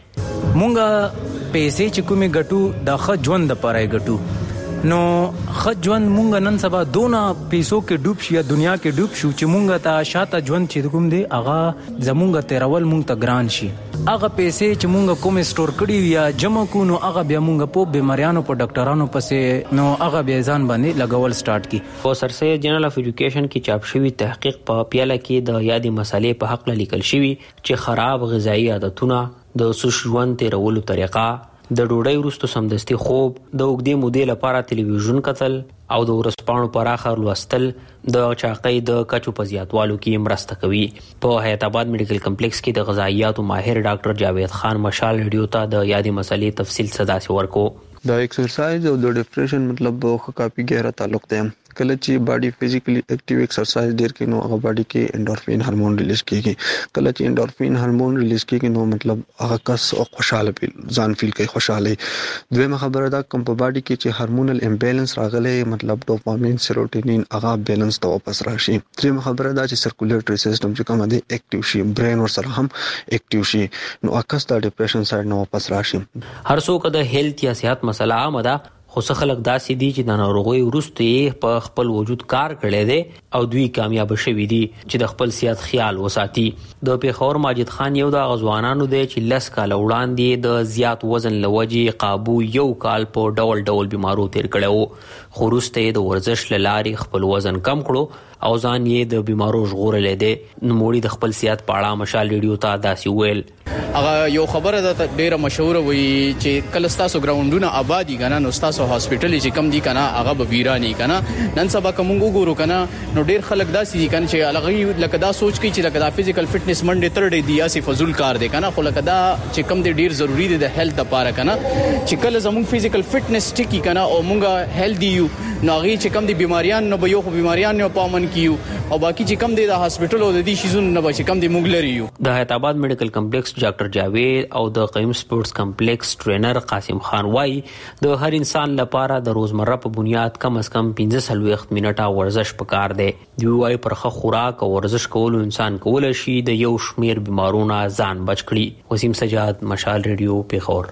مونږه پیسې چې کومې ګټو د ښه ژوند لپاره ګټو، نو ښه ژوند مونږ نن سبا دونه پیسو کې ډوب شي یا دنیا کې ډوب شو چې مونږ ته شاته ژوند چې کوم دی هغه زمونږ تیرول مونږ ته ګران شي. هغه پیسې چې مونږ کوم سٹور کړی یا جمع کو نو هغه بیا مونږ په بیماریانو په ډاکټرانو پسې نو هغه بیا ځان باندې لګول سٹارټ کی. په سر سید جنرال اف ایجوکیشن کې چاپ شوی تحقیق په پیاله کې د یادې مسلې په حق لیکل شوی چې خراب غذایی عادتونه، د سست ژوند تیرولو طریقه، د ډوډۍ وروسته سمدستي خوب، د اوږدې مودې لپاره تلویزیون کتل او د ورځپاڼو پراخه لوستل د چاقۍ د کچو په زیاتوالو کې مرسته کوي. په حیات آباد میډیکل کمپلیکس کې د غذایاتو ماهر ډاکټر جاوید خان مشال ریډیو ته د یادې مسلې تفصیل صداسي ورکو. د ایکسرسایز او د ډیپریشن مطلب خو کافي ګهره تعلق دی. کله چې باډي فزیکلی اکټیو ایکسرسایز ډیر کې نو هغه باډي کې انډورفین هورمون ریلیز کیږي. کله چې انډورفین هورمون ریلیز کیږي نو مطلب هغه کس خوشاله فیل ځان فیل کوي خوشاله. دویمه خبره دا کوم په باډي کې چې هورمونل امبیلنس راغلی مطلب ډوپامین، سیروټونین هغه بیلنس ته واپس راشي. دریمه خبره دا چې سرکولیټری سیستم چې کوم دی اکټیو شي، برین ور سره هم اکټیو شي، نو اکس د ډیپریشن سایډ نو واپس راشي. هر څوک د هیلث یا صحت مسله عامه ده، خو څه خلک داسې دي چې د ناروغۍ وروسته یې په خپل وجود کار کړی دی او دوی کامیاب شوي دي چې د خپل صحت خیال وساتي. د پیښور ماجد خان یو د غزوانانو دی چې لس کاله وړاندې د زیات وزن له وجې قابو یو کال په ډول ډول بیمارو تیر کړی و، خو وروسته یې د ورزش له لارې خپل وزن کم کړو او ځان یې د بیمارو ژغورلی دی. نوموړي د خپل صحت په اړه مشال ریډیو ته داسې ویل. هغه یو خبره ده ډیره مشهوره وي چې کله ستاسو ګراوندونه آبادی کنه نو ستاسو هاسپټل چې کم دي کنه هغه به ویرانی کنه. نن سبا کوم وګورو کنه نو ډیر خلک داسې دي کنه چې هغه لکه دا سوچ کوي چې لکه دا فزیکل فټنس منډه تر ډې دی اسی فزول کار دی کنه، خو لکه دا چې کم دی ډیر ضروری دی د هیلث لپاره کنه. چې کله زموږ فزیکل فټنس ټکی کنه او مونږه هیلدی یو نو هغه چې کم دی بیماریان نه به یو خو بیماریان نه پامن کیو او باقی چې کم دی د هاسپټل او د دې شیزون نه به چې کم دی مونږ لري یو. د حیات آباد میډیکل کمپلیکس ډاکټر جاوید او د قیم سپورتس کمپلیکس ټرینر قاسم خان وايي د هر انسان لپاره د روزمره په بنیاد کم از کم پنځه څلوېښت منټه ورزش پکار دی. دوی وايي پر ښه خوراک او ورزش کولو انسان کولی شي د یو شمیر بیمارونو ځان بچ کړي. وسیم سجاد، مشال ریډیو، پیښور.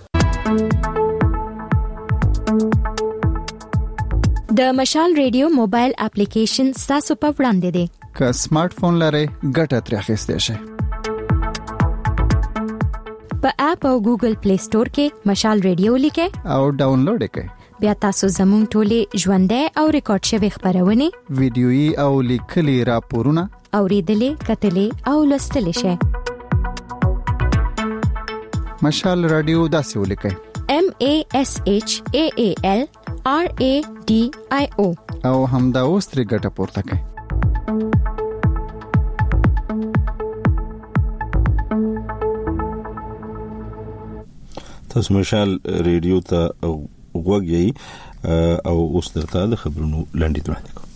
د مشال ریډیو موبایل اپلیکیشن تاسو په وړاندې دی. که سمارټ فون لرئ ګټه ترې اخیستی شئ. په اپ او ګوګل پلی سٹور کې مشال ریډیو لیکئ او ډاونلوډ یې کړئ. بیا تاسو زموږ ټولې ژوندۍ او ریکارډ شوی خبرونه ویډیويي او لیکلي راپورونه اوریدلې کتلې او لوستلې شئ. مشال رادیو داسې ولیکئ: M A S H A A L R A D I O او همدا اوس ترې ګټه پورته کړئ. تاسو مشال ریډیو ته غوږی او اوس درته د خبرونو لاندې وړاندې کوم.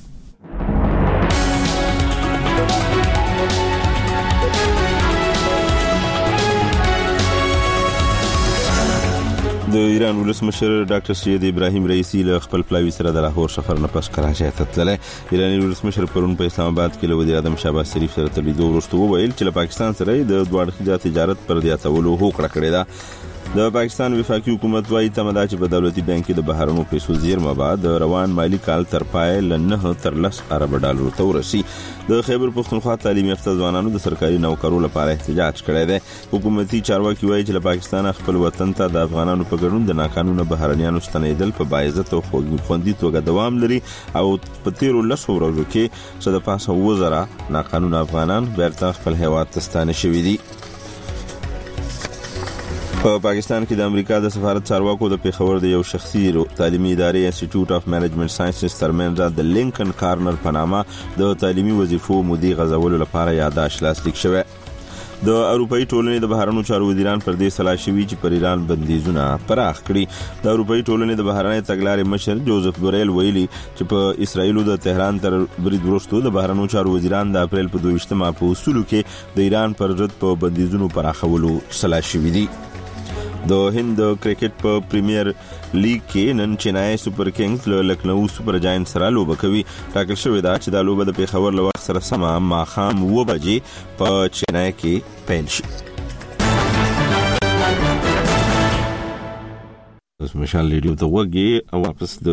د ایران ولسمشر ډاکټر سید ابراهیم رئیسی له خپل پلاوی سره د لاهور سفر نه پس کراچۍ ته تللی. ایرانی ولسمشر پرون په اسلام آباد کې له وزیر اعظم شهباز شریف سره تر لیدو وروسته وویل چې له پاکستان سره د دوه اړخیزه تجارت پر زیاتولو هوکړه کړې ده. د پاکستان وفاقي حکومت وايي تمدا چې په دولتي بانک کې د بهرنو پیسو زیرمه بعد روان مالی کال تر پای لنه تر لس ارب ډالر ته ورسي. د خیبر پختونخوا تعلیمي یافته ځوانانو د سرکاري نوکرو لپاره احتجاج کړی دی. حکومتي چارواکي وايي چې له پاکستان خپل وطن ته د افغانانو په ګډون د ناقانونه بهرنیانو ستنېدل په باعزت او خوندي توګه دوام لري او په تیرو لسو ورځو کې څه د پاسه وزره ناقانونه افغانان بیرته خپل هیواد ته ستانه شوي دي. په پاکستان کې د امریکا د سفارت چارواکو د پیښور د یو شخصي تعلیمي ادارې انسټیټیوټ اف مینجمنت ساينسز ترمنځ د لینکن کارنر په نامه د تعلیمي وظیفو مودي غځولو لپاره یادداشت لاسلیک شوی. د اروپאי ټولنې د بهرنیو چارو وزیران پر دې سلا شوي چې پر ایران بندیزونه پراخ کړي. د اروپאי ټولنې د بهرنی تګلارې مشر جوزف بوریل ویلي چې په اسرایلو د تهران تر برید وروسته د بهرنیو چارو وزیران د اپریل په دویشتمه په اصولو کې د ایران پر ضد په بندیزونو پراخولو سلا شوي دي. د هند کرکټ په پریمیر لیګ کې نن چنای سپر کینګز له لکنو سپر جاینټ سره لوبه کوي. ټاکل شوې ده چې دا لوبه د پیښور له وخت سره سمه ماښام اوه بجې په چنای کې پیل شي. مشال ریډیو ته وګي او واپس د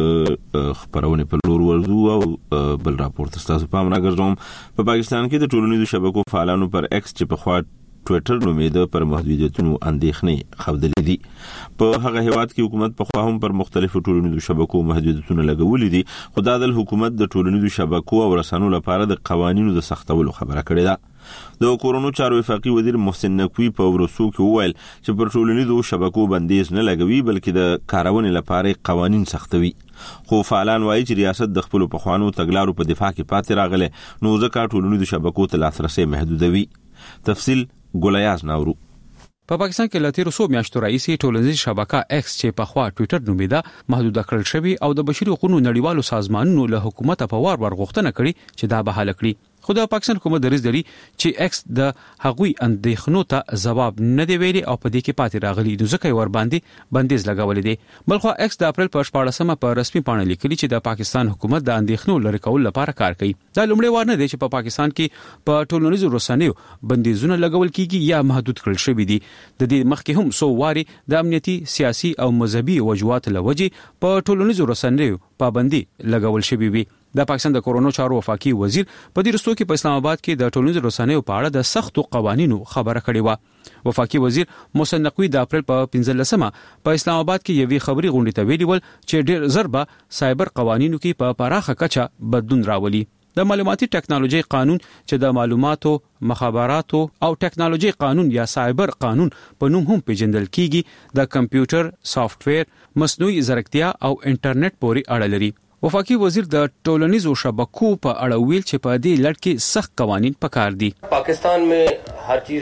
خبرونه په لور ورځو او بل راپورټ تاسو پام راګرځوم. په پاکستان کې د ټولنیزو شبکو فعالانو پر ایکس چې په خوا ټویټر نومېده پر محدودیتونو اندېښنې خوندلې دي. په هغه هیواد کې حکومت په خوا هم پر مختلفو ټولنیزو شبکو محدودیتونه لګولې دي، خو دا د حکومت د ټولنیزو شبکو او رسنیو لپاره د قوانینو د سختولو خبره کړې ده. د کورونو چارو وفاقي وزیر محسن نقوی په ورسو کې وویل چې پر ټولنیزو شبکو بندیز نه لګوي بلکې د کارونې لپاره قوانین سختوي. خو فعالان وایي چې ریاست د خپل پخوانو تګلارو په دفاع کې پاتې راغله، نو ځکه ټولنیزو شبکو ته لاسرسي محدودوي. تفصیل ګولیاز ناورو. په پاکستان کې لاتیرو سو میاشتو رئیسي ټولنیزي شبکه ایکس چې په خوا ټویټر نومېده محدود کړل شوی او د بشري حقوقو نړیوالو سازمانونو له حکومت په وار وار غوښتنه کړې چې دا بحاله کړي. خو د پاکستان حکومت دریځ لري چې ایکس د هغوی اندېښنو ته ځواب نه دی ویلي او په دې کې پاتې راغلي، نو ځکه ور باندې بندیز لګولې دي. بلخو ایکس د اپریل په شپاړسمه په رسمي پاڼه لیکلي چې د پاکستان حکومت د اندېښنو لرې کول لپاره کار کوي. دا لومړی وار نه دی چې په پا پاکستان کې په ټولنیزو رسنیو بندیزونه لګول کیږي یا محدود کړل شوی دي. د دې مخکې هم سو واري د امنیتي، سیاسي او مذهبي وجوهات لوجې په ټولنیزو رسنیو پابندي لګول شوی وي. د پاکستان د کورونو چارو وفاقي وزیر په دې رستو کې په اسلام آباد کې د ټولنیزو رسنیو په اړه د سختو قوانینو خبره کړې و. وفاقي وزیر محسن نقوی د اپریل په پنځلسمه په اسلام آباد کې یوې خبري غونډې ته ویلي ول چې ډېر ضربه سایبر قوانینو کې په پراخه کچه بدلون راولي. د معلوماتي ټکنالوژي قانون چې د معلوماتو، مخابراتو او ټکنالوژي قانون یا سایبر قانون په نوم هم پیژندل کیږي، د کمپیوټر، سافټویر، مصنوعي ځیرکتیا او انټرنیټ پورې اړه لري. وفاقي وزیر د ټولنیزو شبکو په اړه ویل چې په دې لړ کې سخت قوانین پکار دي. پاکستان में हर चीज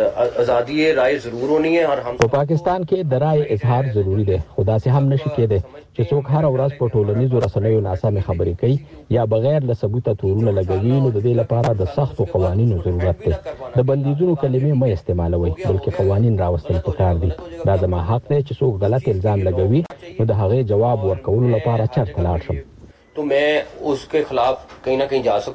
आजादी राय जरूर होनी है और हम په پاکستان کې د رائے اظهار ضروری دی، خدا سي هم نشي کېده چې څوک هر ورځ په ټولنیزو رسنیو ناسمه خبرې کوي یا بغیر له ثبوت تورونه لګوي، نو د دې لپاره د سختو قوانینو ضرورت دی. د بندیزونو کلمې مې استعمالوي بلکې قوانین راوستل پکار دي. دا زما حق دی چې څوک غلط الزام لګوي نو د هغه جواب ورکولو لپاره چرته لاړ شم. तो मैं उसके खिलाफ कहीं ना कहीं जा सकूं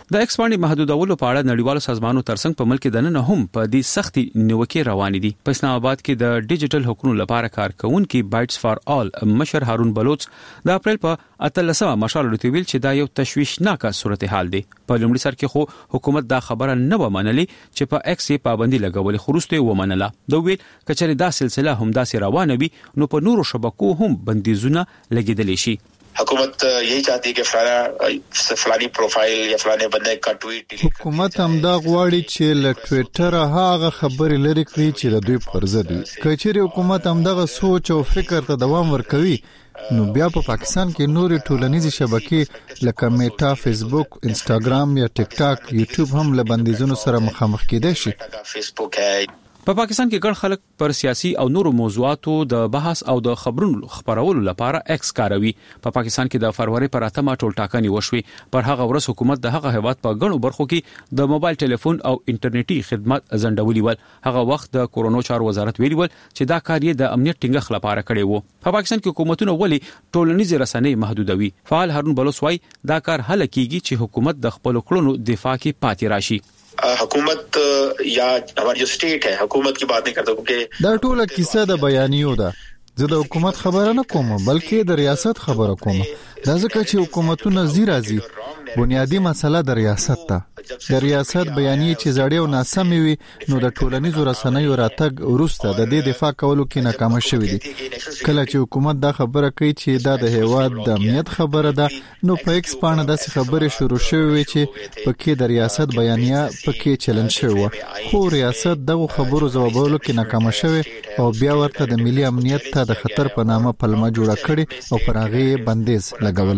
د ایکس باندې محدودولو په اړه نړیوالو سازمانونو ترڅنګ په ملک د نن هم په دې سختي نیوکې روان دي. په اسلام آباد کې د ډیجیټل حقوقو لپاره کارکونکي بایټس فار آل مشر هارون بلوچ د اپریل په اتلسمه مشال لري ویل چې دا یو تشویشناک صورتحال دی. په لومړي سر کې خو حکومت دا خبره نه و منلې چې په ایکس یې پابندي لګولې، خو وروسته و منله. دا ویل کچې دا سلسله هم داسې روانه وي نو په نورو شبکو هم بندیزونه لګیدلی شي. حکومت یہی چاہتی ہے کہ فلانا فلانی پروفائل یا فلانے بندے کا ټویټ حکومت هم دا غواړي چې له ټویټر هغه خبرې لري کړي چې د دوی پر ضد وي. کچېری حکومت هم دغه سوچ او فکر ته دوام ورکوي نو بیا په پاکستان کې نوري ټولنیزي شبکې لکه میټا، فیسبوک، انستاګرام یا ټیک ټاک، یوټیوب هم له بندیزونو سره مخامخ کېدای شي. فیسبوک ہے. په پا پاکستان کې ګڼ خلک پر سیاسي او نورو موضوعاتو د بحث او د خبرونو خبرولو لپاره ایکس کاروي. په پا پاکستان کې د فروری پر اتمه ټولټاکنې وشوي. پر هغه ورځ حکومت د هغه هیواد په ګڼو برخو کې د موبایل ټلیفون او انټرنیټي خدمات ځنډولي ول. هغه وخت د کورونو چارو وزارت ویلي ول چې دا کار یې د امنیت ټینګښت لپاره کړی وو. په پاکستان کې حکومتونه ولي ټولنیزې رسنۍ محدودوي؟ فعال هارون بلوچ وايي دا کار هله کیږي چې حکومت د خپل کړنو دفاع کې پاتې راشي. حکومت یا ہماری جو سٹیٹ ہے حکومت کی بات نہیں کرتا کیونکہ دا ټوله کیسه د بیانیو ده. زه د حکومت خبره نه کوم بلکې د ریاست خبره کوم. دا ځکه چې حکومتونه زیرازي بنیادی مسله د ریاست ده. د ریاست بیانیه چې زړې او ناسمې وي نو د ټولنیزو رسنیو راتګ وروسته د دې دفاع کولو کې ناکام شوی دي. کله چې حکومت دا خبره کوي چې دا د هیواد د امنیت خبره ده نو په ایکس باندې داسې خبرې شروع شوې چې پکې د ریاست بیانیه پکې چیلنج شوی، خو ریاست دغه خبرو جوابولو کې ناکام شوی او بیا ورته د ملي امنیت ته د خطر په نامه پلمه جوړه کړي او پر هغه بندیز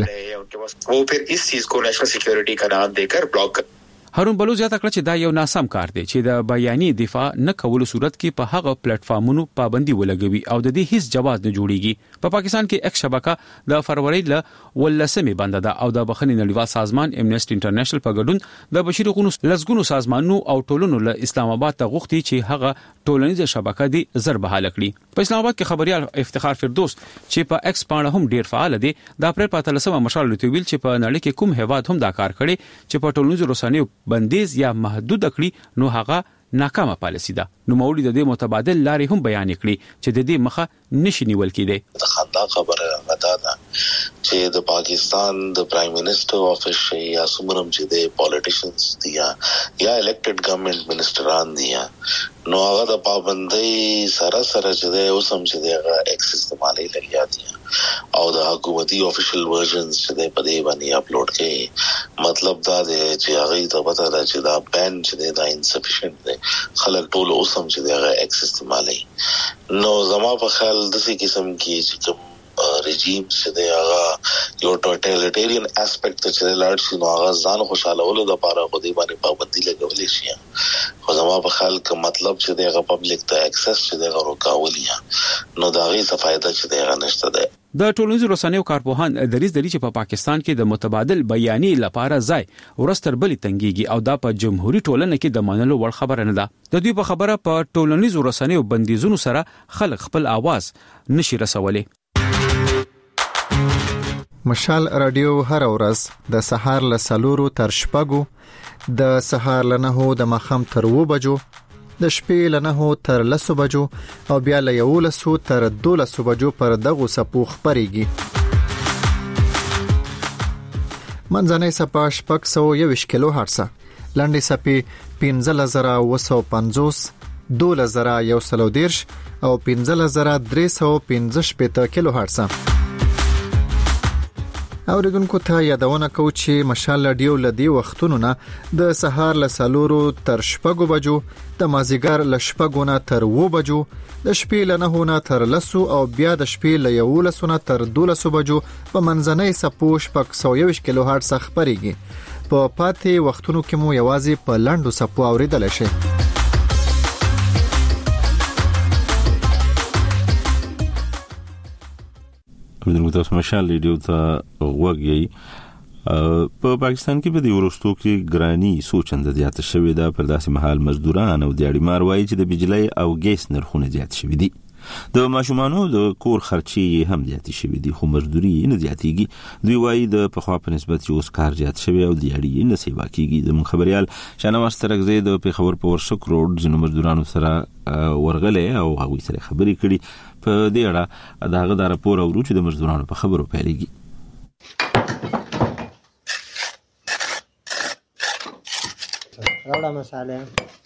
لګولې. وہ پھر اس چیز کو نیشنل سیکیورٹی کا نام دے کر بلاک. هارون بلوچ زیاته کړ چې دا یو ناسم کار دی چې د بیانیه دفاع نه کولو صورت کې په هغه پلیټ فارمونو پابندي ولګوي او د دې هیڅ جواز نه جوړیږي. په پاکستان کې ایک شبکه د فروری ل ولسمې بنده ده او د بخښنې نړیوال سازمان امنیسټي انټرنیشنل په ګډون د بشري حقوقو لزګونو سازمانونو او ټولنو له اسلام آباد ته غوښتي چې هغه ټولنیزه شبکه دی زر بحال کړي. په اسلام آباد کې خبريال افتخار فردوس چې په ایکس باندې هم ډیر فعال دی د اپریل په اتلسمه مشال لري ویل چې په نړۍ کې کوم هیواد هم دا کار کړي چې په ټولنیزو رسنیو بندیز یا محدود کړي نو هغه ناکامه پالیسی ده. نو مولوی د دې متبادل لارې هم بیان کړي چې د دې مخه نشي نیول کېده. خندا خبره غدا ده چې د پاکستان د پرایم منسٹر افیس یا سمرم چې د پالیټیشنز دي یا الیکټډ ګورنمنت منسٹران دي نو هغه د پابندۍ سره سره چې د اوسم چې د ایکس استعمالي لګیا دي او د حکومتي افیشل ورژنز چې د پدې باندې اپلوډ کړي. مطلب دا دی چې هغه ته پته ده چې دا بین چې دا انسفیشنٹ دی، خلک ټول اوسم چې د ایکس استعمالي. نو زما په خیال د څه قسم کې چې کوم رژیم چې دی هغه یو ټوټالیټیرین اسپیکټ ته چې لاړ شي نو هغه ځان خوشاله ولو د پاره خو دې باندې پابندي لګولې شي. خو زما په خیال کې مطلب چې دی هغه پبلک ته اکسس چې دی هغه روکاولي نو دا غي څه فائدہ چې دی هغه نشته دی. د ټولنیزو رسنیو کارپوهان دریز دلی چې په پا پاکستان کې د متبادل بیانیه لپاره ځای ورستر بلی تنګيږي او دا په جمهوریت ټولنه کې د منلو وړ خبره نه ده. د دوی په خبره په ټولنیزو رسنیو بندیزونو سره خلک خپل आवाज نشي رسولي. مشال رادیو هر ورځ د سهار له سلورو تر شپږو، د سهار له نهو د مخام تر و بجو، د شپې له نهو تر لسو بجو او بیا له یولسو تر دولسو بجو پر دغه سپو خبريږي. منځنۍ سپا شپږ سوه یوویشت کیلو هرڅه، لنډې سپې پنځه زره اوه سوه پنځوس، دوله زره یو سل دېرش او پنځه زره درې سوه پنځه شپېته کیلو هرڅه. اوریدونکو ته یادونه کوم چې مشال رادیو لدی وختونو نه د سهار له سلورو تر شپږو بجو، د مازیګر له شپږو نه تر و بجو، د شپې له نهو نه تر لسو او بیا د شپې له یولسو نه تر دولسو بجو په منځنۍ سپو شپږ سوه یوویشت کیلو هرټز خبريږي. په پاتې وختونو کې مو یوازې په لاندو سپو اوریدل شي. د تاسو مشال ریډیو ته وګورئ. په پاکستان کې په دې ورستو کې ګرانی سوچنده زیاته شوې ده. پر داسې مهال مزدوران او دیاړي مار وایي چې د بجلی او ګیس نرخونه زیات شوي دي. د ماشومانو د کور خرچې هم زیاتې شوې دي خو مزدوري نه زیاتېږي. دوی وایي د پخوا په نسبت چې اوس کار زیات شوی او دیاړي نه سیوا کیږي. د خبريال شاهنواز ترکزی د پیښور په ورشک روډ ځینو مزدورانو سره ورغلې او هغوی سره خبرې کړي. په دې اړه د هغه د راپور اورو چې د مزدورانو په خبرو پیلېږي. راوړه مساله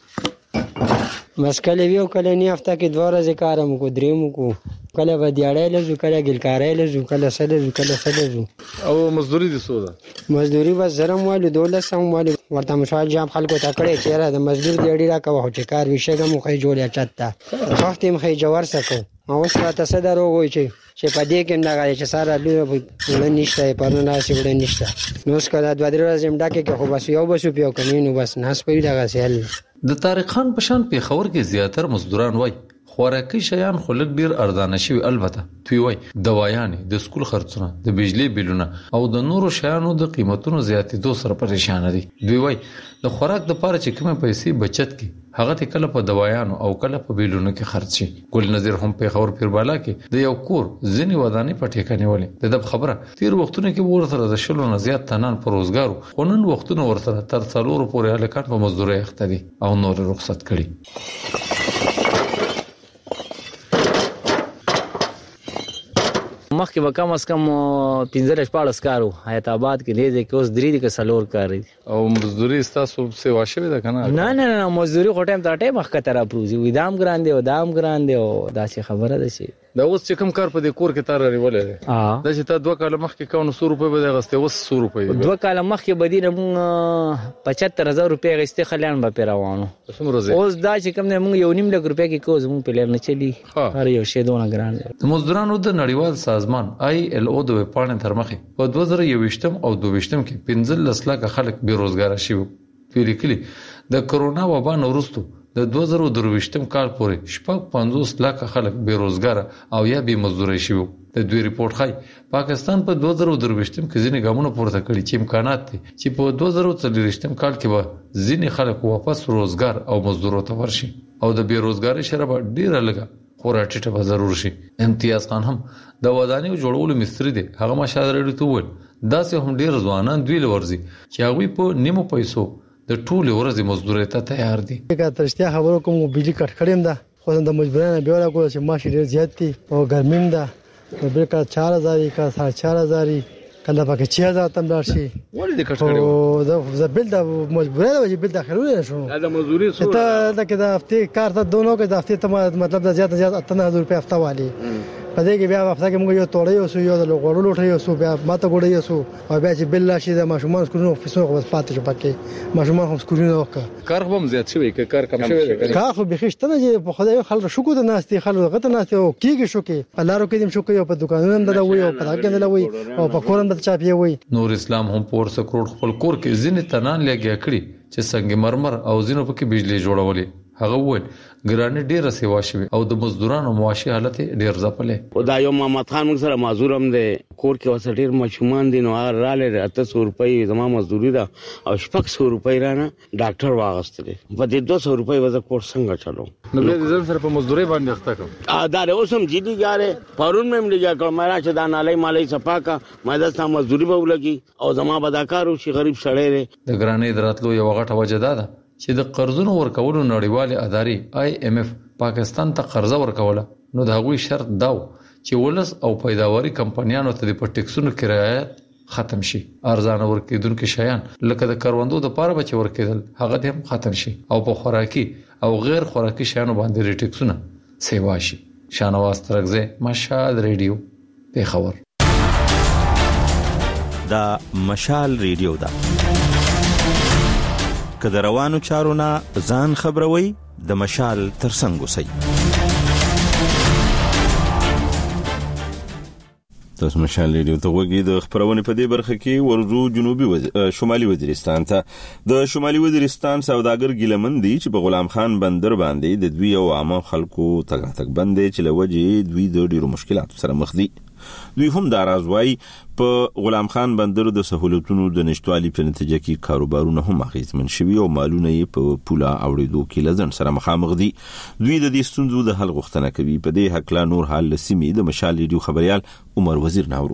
بس کله ویو کله نه هفته کې دوه ورځې کارم کو دریم کو کله به دیاړې لزو کله ګلکارې لزو کله سره لزو کله سره لزو. او مزدوري دي سودا مزدوري بس زرم والو دولس هم والو ورته مشال جام خلکو تکړه چیرې د مزدور دیړي را کوه چې کار وشګه مو خې جوړیا چاته وخت هم خې جوړ سکو او څه تاسو درو وای چې چې په دې کې نه غواړي چې ساره لوی په نشته په نه ناسي وړ نشته نو څنګه د دوه ورځې مډاکه کې خو بس یو بسو پیو کني نو بس ناس په دغه سهل. د طارق خان پشان په خبر کې زیاتره مزدوران وای خوراکي شیان خلک ډیر ارزانه شوی البته توی وای دوايانې د سکول خرڅونه د بجلی بیلونه او د نورو شیانو د قیمتونو زیاتېدو سره پریشان دي. دوی وای د خوراک د پاره چې کومه پیسې بچت کی هغه ته کله په دوايانو او کله په بیلونو کې خرڅ شي. ګل نظیر هم په خبر پیربالا کې د یو کور ځنی ودانې په ټیکانه ولې د خبره تیر وختونه کې ورته د شلو نه زیات تنان پر روزګارو خونن وختونه ورته تر څلورو پورې الکات په مزدوري اخته دي او نور رخصت کړي. مخکې به کم از کم پنځه شپاړس کارو حیات آباد کې لیدې کې اوس درې دي که څلور کار دي. او مزدوري ستاسو سیوا شوې ده که نه؟ نه نه نه مزدوري خو ټایم ته ټایم مخکې ته راپروزي وي دام ګران دی او دام ګران دی او داسې خبره ده چې دا اوس چې کوم کار په دې کور کې تا راریولی دی دا چې تا دوه کاله مخکې کوو نو څو روپۍ به دې اخیستې اوس څو روپۍ دوه کاله مخکې به دي نه مونږ پچهتر هزار روپۍ اخیستې خلیان به پرې روانو. اوس دا چې کوم دی مونږ یو نیم لک روپۍ کې کوو زمونږ پلیر نه چلي هر یو شی دونه ګران دی. د مزدورانو د نړیوال سازمان آی ایل او د ویبپاڼې تر مخې په دوه زره یوویشتم او دوه ویشتم کې پنځلس لکه خلک بېروزګاره شوي وي. لیکلي د کرونا وبا نه وروستو د دوه زره درویشتم کال پورې شپږ پنځوس لکه خلک بېروزګاره او یا بې مزدوري شوي. د دوی ریپورت ښایي پاکستان په دوه زره درویشتم کې ځینې ګامونه پورته کړي چې امکانات دي چې په دوه زره څلوېښتم کال کې به ځینې خلک واپس روزګار او مزدورو ته ورشي او د بېروزګارۍ شرح به ډېره لږه خورا ټیټه به ضرور شي. امتیاز خان هم د ودانیو جوړولو مستري دی. هغه مشال راډیو ته وویل داسې هم ډېر ځوانان دوی له ورځي چې هغوی په نیمو پیسو د ټولې ورځې مزدورۍ ته تیار دي. که ترشتیا خبرو کوم بجلی کټ کړم ده خو د مجبورانه بیا ولا کوم چې معاش ډېر زیات دي او ګرمیم ده نو بل کا چار هزار کا ساڑھے چار هزار کله پکې چھ هزار تم دار شي ولې د کټ کړو او د زبل د مجبورانه وجه بل داخلونه نشو دا مزدوري څو ته دا کې د هفته کار ته دونو کې د هفته ته مطلب د زیات زیات اتنه هزار روپے هفته والی په دې کې بیا هفته کې موږ یو توړې او سو یو د لوړو لوټې یو سو بیا ماته ګوړې یو سو او بیا چې بل راشي د ماشومان سکولونو فیسونو خو پاتې شو پکې ماشومان هم سکولونو وکړه کار هم زیات شوی که کار کم شوی دی کار خو بخښته نه چې په خدای خلک شکو ته ناشتي خلک غته ناشتي او کیږي شو کې په لارو کې دم شو کې په دکانونو هم دلوي او په هغه دلوي او په کورن د چاپی وي. نور اسلام هم پور سکروټ خپل کور کې ځینې تنان لګیا کړي چې څنګه مرمر او ځینو پکې بجلی جوړولې. هغه وویل ګرانې ډېره سیوا شوې او د مزدورانو معاشي حالت ډېر ځپلې. او دا یو محمد خان موږ سره معذور هم دی کور کې وسه ډېر ماشومان دي نو هغه رالی اته سوه روپۍ زما مزدوري ده او شپږ سوه روپۍ رانه ډاکټر واغستلې په دې دوه سوه روپۍ به زه کور څنګه چلوم نو بیا دې ځان سره په مزدورۍ باندې اخته کړم دا اوس هم جدي ګارې پرون مې هم لګیا کړم ما راشه دا نالۍ مالۍ صفا کا ما دا ستا مزدوري به ولګي او زما به دا کار وشي غریب سړی دی. د ګرانۍ د راتلو یوه غټه وجه دا ده چې د قرضونو ورکولو نړیوالې ادارې آی ایم ایف پاکستان ته قرضه ورکوله نو د هغوی شرط دا و چې ولس او پیداواري کمپنیانو ته د په ټیکسونو کې رعایت ختم شي. ارزانه ورکېدونکي شیان لکه د کروندو د پاره به چې ورکېدل هغه دې هم ختم شي او په خوراکي او غیر خوراکي شیانو باندې ټیکسونه سیوا شي. شاهنواز ترکزی مشال ریډیو پیښور. دا مشال ریډیو ده که د روانو چارو نه ځان خبروي د مشال ترڅنګ اوسئ. تاسو مشال ریډیو ته وګورئ. د خبرونه په دې برخه کې ورزو جنوبي وز... شمالي وزیرستان ته د شمالي وزیرستان سوداګر ګیلمن دي چې په غلام خان بندر باندې د دوی او عامه خلکو تګ تګ بندې چې لوجې دوی د ډیرو مشکلاتو سره مخ دي. دوی هم دا راز وایي په غلام خان بندر د سہولتونو د نشټوالي په نتیجه کې کاروبارونه هم اغیزمن شوي او مالونه یې په پوله اوړېدو کې لزن سره مخامخ دي. دوی د دې ستونزو د حل غوښتنه کوي. په دې هکله نور حال لسیمې د مشال ریډیو خبريال عمر وزیر ناورو.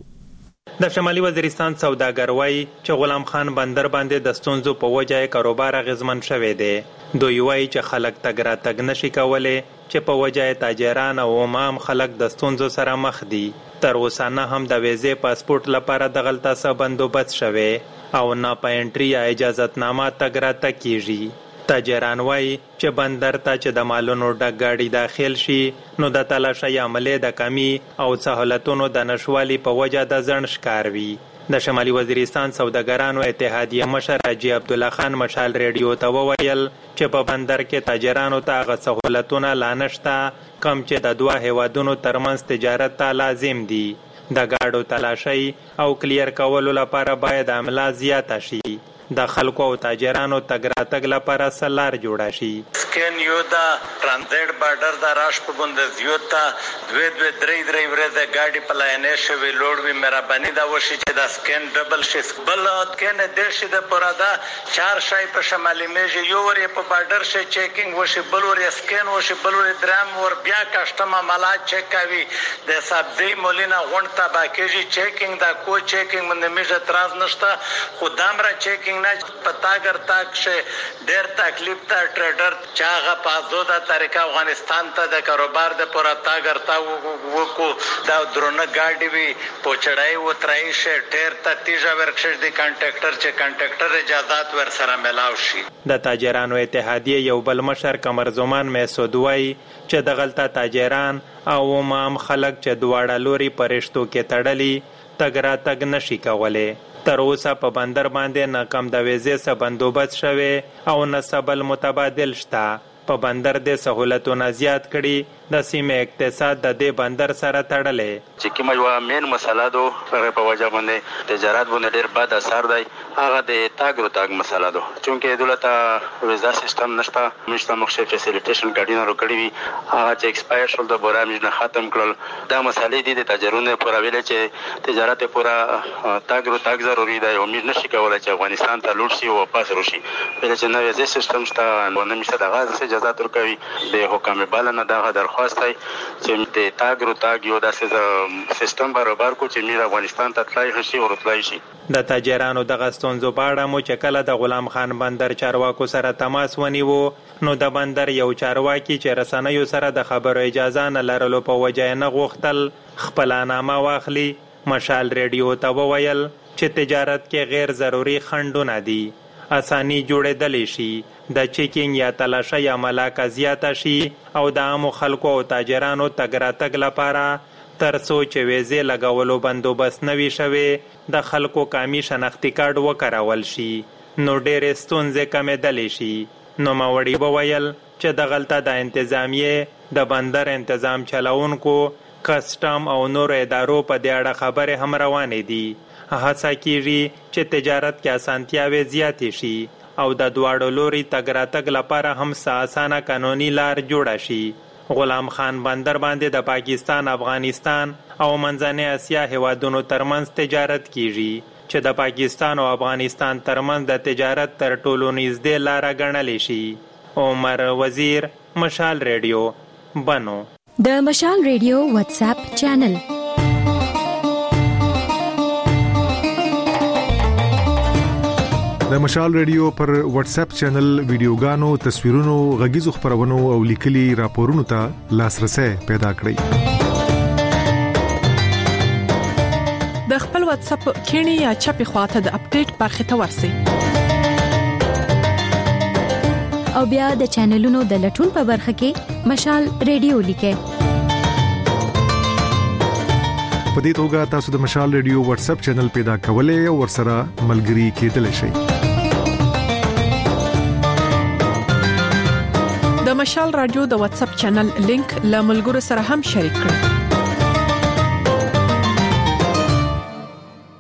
د شمالي وزیرستان سوداګر وایي چې غلام خان بندر باندې د ستونزو په وجه کاروبار اغیزمن شوی دی. دوی وایي چې خلک تګ را تګ نشي کولی چې په وجه تاجران او عام خلک د ستونزو سره مخ دي. تر اوسه نه هم د ویزې پاسپورت لپاره دغلته څه بندوبست شوی او نه په انټري یا اجازتنامه تګ را تګ کیږي. تاجران وایي چې بندر ته چې د مالونو ډک ګاډي داخل شي نو د تلاشۍ عملې د کمی او سہولتونو د نشوالي په وجه د ځنډ ښکار وي. د شمالي وزیرستان سوداګرانو اتحادیه مشر حاجي عبدالله خان مشال ریډیو ته وویل چې په بندر کې تاجرانو ته هغه سہولتونه لا نشته کم چې د دوه هیوادونو ترمنځ تجارت ته لازم دي. د ګاډو تلاشۍ او کلیر کولو لپاره باید عمله زیاته شي. د خلکو او تاجرانو تګ راتګ لپاره سلار جوړه شي. سکین یو دا ترانزیت بارډر دا راش په ګوند یو تا دوی دوی درې درې ورځې ګاډي په لاینې شوی لوړ وی مهرباني دا وشي چې دا سکین ډبل شي بل کین د شي د پرادا چار شای په شمالي میج یو ور په بارډر شي چیکینګ وشي بل ور سکین وشي بل ور درام ور بیا کسٹم عملات چیک کوي د سبزی مولینا غونډ تا باکیږي چیکینګ دا کو چیکینګ باندې میج اعتراض نشته خدامره چیکینګ پتاګر تاک شه ډېر تکلیف ته ټریډر چاغه پازو د طریقه افغانستان ته د کاروبار د پورا تاګر تا وکو دا درونه گاډي وی پوچړای و ترای شه ډېر ته تیجا ورکشش دی کانټریکټر چې کانټریکټر اجازهات ور سره ملاو شي. د تاجرانو اتحادیه یو بل مشر قمر زمان مسعود وای چې د غلطه تاجران او عام خلک چې دواړه لوري پرشتو کې تړلي تګ را تګ نشي کولای. تر اوسه په بندر باندې نه کم د ویزې څخه بندوبست شوی او نه سبل متبادل شته. په بندر د سہولتونو زیات کړي د سیمه اقتصاد د دې بندر سره تړلې. چې کومه یو مین مسله ده هغه په وجه باندې تجارت باندې ډېر بد اثر دی هغه د تاګ رو تاګ مسله ده چونکه دولت ویزا سیستم نشته مشته مخشه فیسیلیټیشن کارډینر کړی وي هغه چې ایکسپایر شول د بورا مجنه ختم کړل. دا مسلې دي د تاجرونو پر ویل چې تجارت پورا تاګ رو تاګ ضروري دی او موږ نشي کولای چې افغانستان ته لوټ شي او واپس راشي. بل چې نو ویزا سیستم شته نو نشته دغه څه اجازه ورکوي د حکومت بلنه دغه درخواست دی چې د تاګ رو تاګ یو داسې سیستم برابر کو چې موږ افغانستان ته تلای شي او تلای شي. د تاجرانو دغه ستونزو په اړه مو چې کله د غلام خان بندر چارواکو سره تماس ونیو نو د بندر یو چارواکي چې رسنیو سره د خبرو اجازه نه لرلو په وجه نه غوښتل خپل نامه واخلي. مشال ریډیو ته وویل چې تجارت کې غیر ضروري خنډونه دي اساني جوړېدلی شي د چیکینګ یا تلاشۍ عمله کا زیاته شي او د عامو خلکو او تاجرانو تګ راتګ لپاره تر څو چې ویزې لګولو بندوبست نه وي شوی د خلکو قامي شناختي کارت وکارول شي نو ډېرې ستونزې کمېدلی شي. نوموړي وویل چې دغلته د انتظامیې د بندر انتظام چلونکو کسټم او نور ادارو په دې اړه خبرې هم روانې دي. هڅه کیږي چې تجارت کې اسانتیاوې زیاتې شي او د دواړو لوري تګ راتګ لپاره هم څه اسانه قانوني لار جوړه شي. غلام خان بندر باندې د پاکستان، افغانستان او منځنۍ اسیا هیوادونو ترمنځ تجارت کیږي چې د پاکستان او افغانستان ترمنځ د تجارت تر ټولو نږدې لار ګڼل شي. عمر وزیر، مشال ریډیو، بنو. د مشال ریډیو واتس اپ چینل د مشال ریډیو پر واتس اپ چینل ویډیوګانو، تصویرونو، غږیزو خبرونو او لیکلي راپورونو ته لاسرسي پیدا کړئ. د خپل واتس اپ کینی یا چپی خواته د اپډیټ برخه ته ورسئ او بیا د چینلونو د لټون په برخه کې مشال ریډیو لیکئ. په دې توګه تاسو د مشال ریډیو واتس اپ چینل پیدا کولای او ورسره ملګري کېدلی شئ. د مشال رادیو د واتس اپ چینل لینک له ملګرو سره هم شریک کړئ.